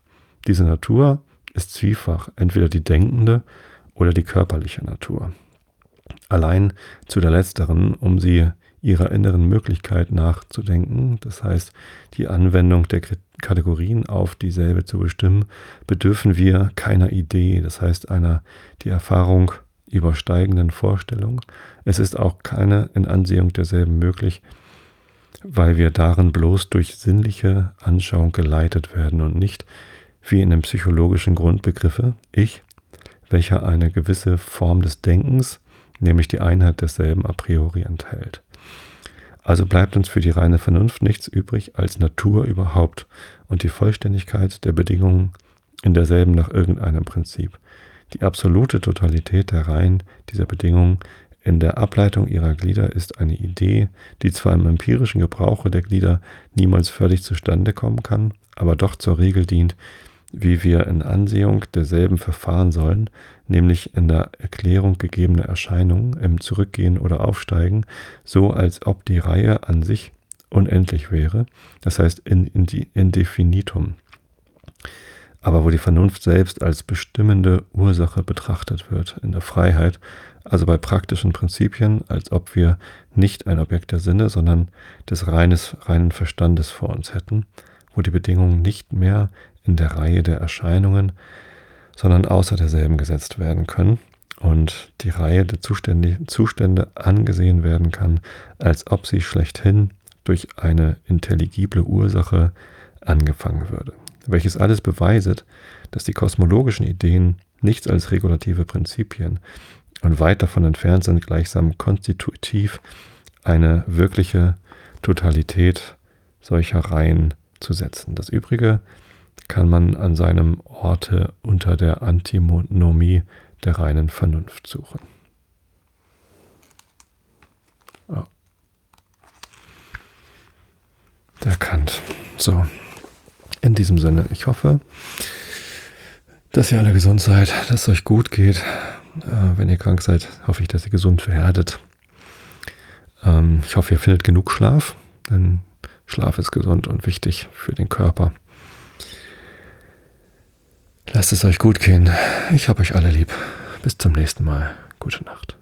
Diese Natur ist zwiefach, entweder die denkende oder die körperliche Natur. Allein zu der letzteren, um sie ihrer inneren Möglichkeit nachzudenken, das heißt die Anwendung der Kategorien auf dieselbe zu bestimmen, bedürfen wir keiner Idee, das heißt einer die Erfahrung übersteigenden Vorstellung. Es ist auch keine in Ansehung derselben möglich, weil wir darin bloß durch sinnliche Anschauung geleitet werden und nicht wie in den psychologischen Grundbegriffe Ich, welcher eine gewisse Form des Denkens, nämlich die Einheit desselben a priori enthält. Also bleibt uns für die reine Vernunft nichts übrig als Natur überhaupt und die Vollständigkeit der Bedingungen in derselben nach irgendeinem Prinzip. Die absolute Totalität der Reihen dieser Bedingungen in der Ableitung ihrer Glieder ist eine Idee, die zwar im empirischen Gebrauche der Glieder niemals völlig zustande kommen kann, aber doch zur Regel dient, wie wir in Ansehung derselben verfahren sollen, nämlich in der Erklärung gegebener Erscheinungen, im Zurückgehen oder Aufsteigen, so als ob die Reihe an sich unendlich wäre, das heißt in, in die Indefinitum, aber wo die Vernunft selbst als bestimmende Ursache betrachtet wird, in der Freiheit, also bei praktischen Prinzipien, als ob wir nicht ein Objekt der Sinne, sondern des reines, reinen Verstandes vor uns hätten, wo die Bedingungen nicht mehr in der Reihe der Erscheinungen, sondern außer derselben gesetzt werden können und die Reihe der Zustände, Zustände angesehen werden kann, als ob sie schlechthin durch eine intelligible Ursache angefangen würde. Welches alles beweiset, dass die kosmologischen Ideen nichts als regulative Prinzipien und weit davon entfernt sind, gleichsam konstitutiv eine wirkliche Totalität solcher Reihen zu setzen. Das Übrige kann man an seinem Orte unter der Antinomie der reinen Vernunft suchen. Oh. Der Kant. So, in diesem Sinne, ich hoffe, dass ihr alle gesund seid, dass es euch gut geht. Äh, wenn ihr krank seid, hoffe ich, dass ihr gesund werdet. Ähm, ich hoffe, ihr findet genug Schlaf, denn Schlaf ist gesund und wichtig für den Körper. Lasst es euch gut gehen. Ich hab euch alle lieb. Bis zum nächsten Mal. Gute Nacht.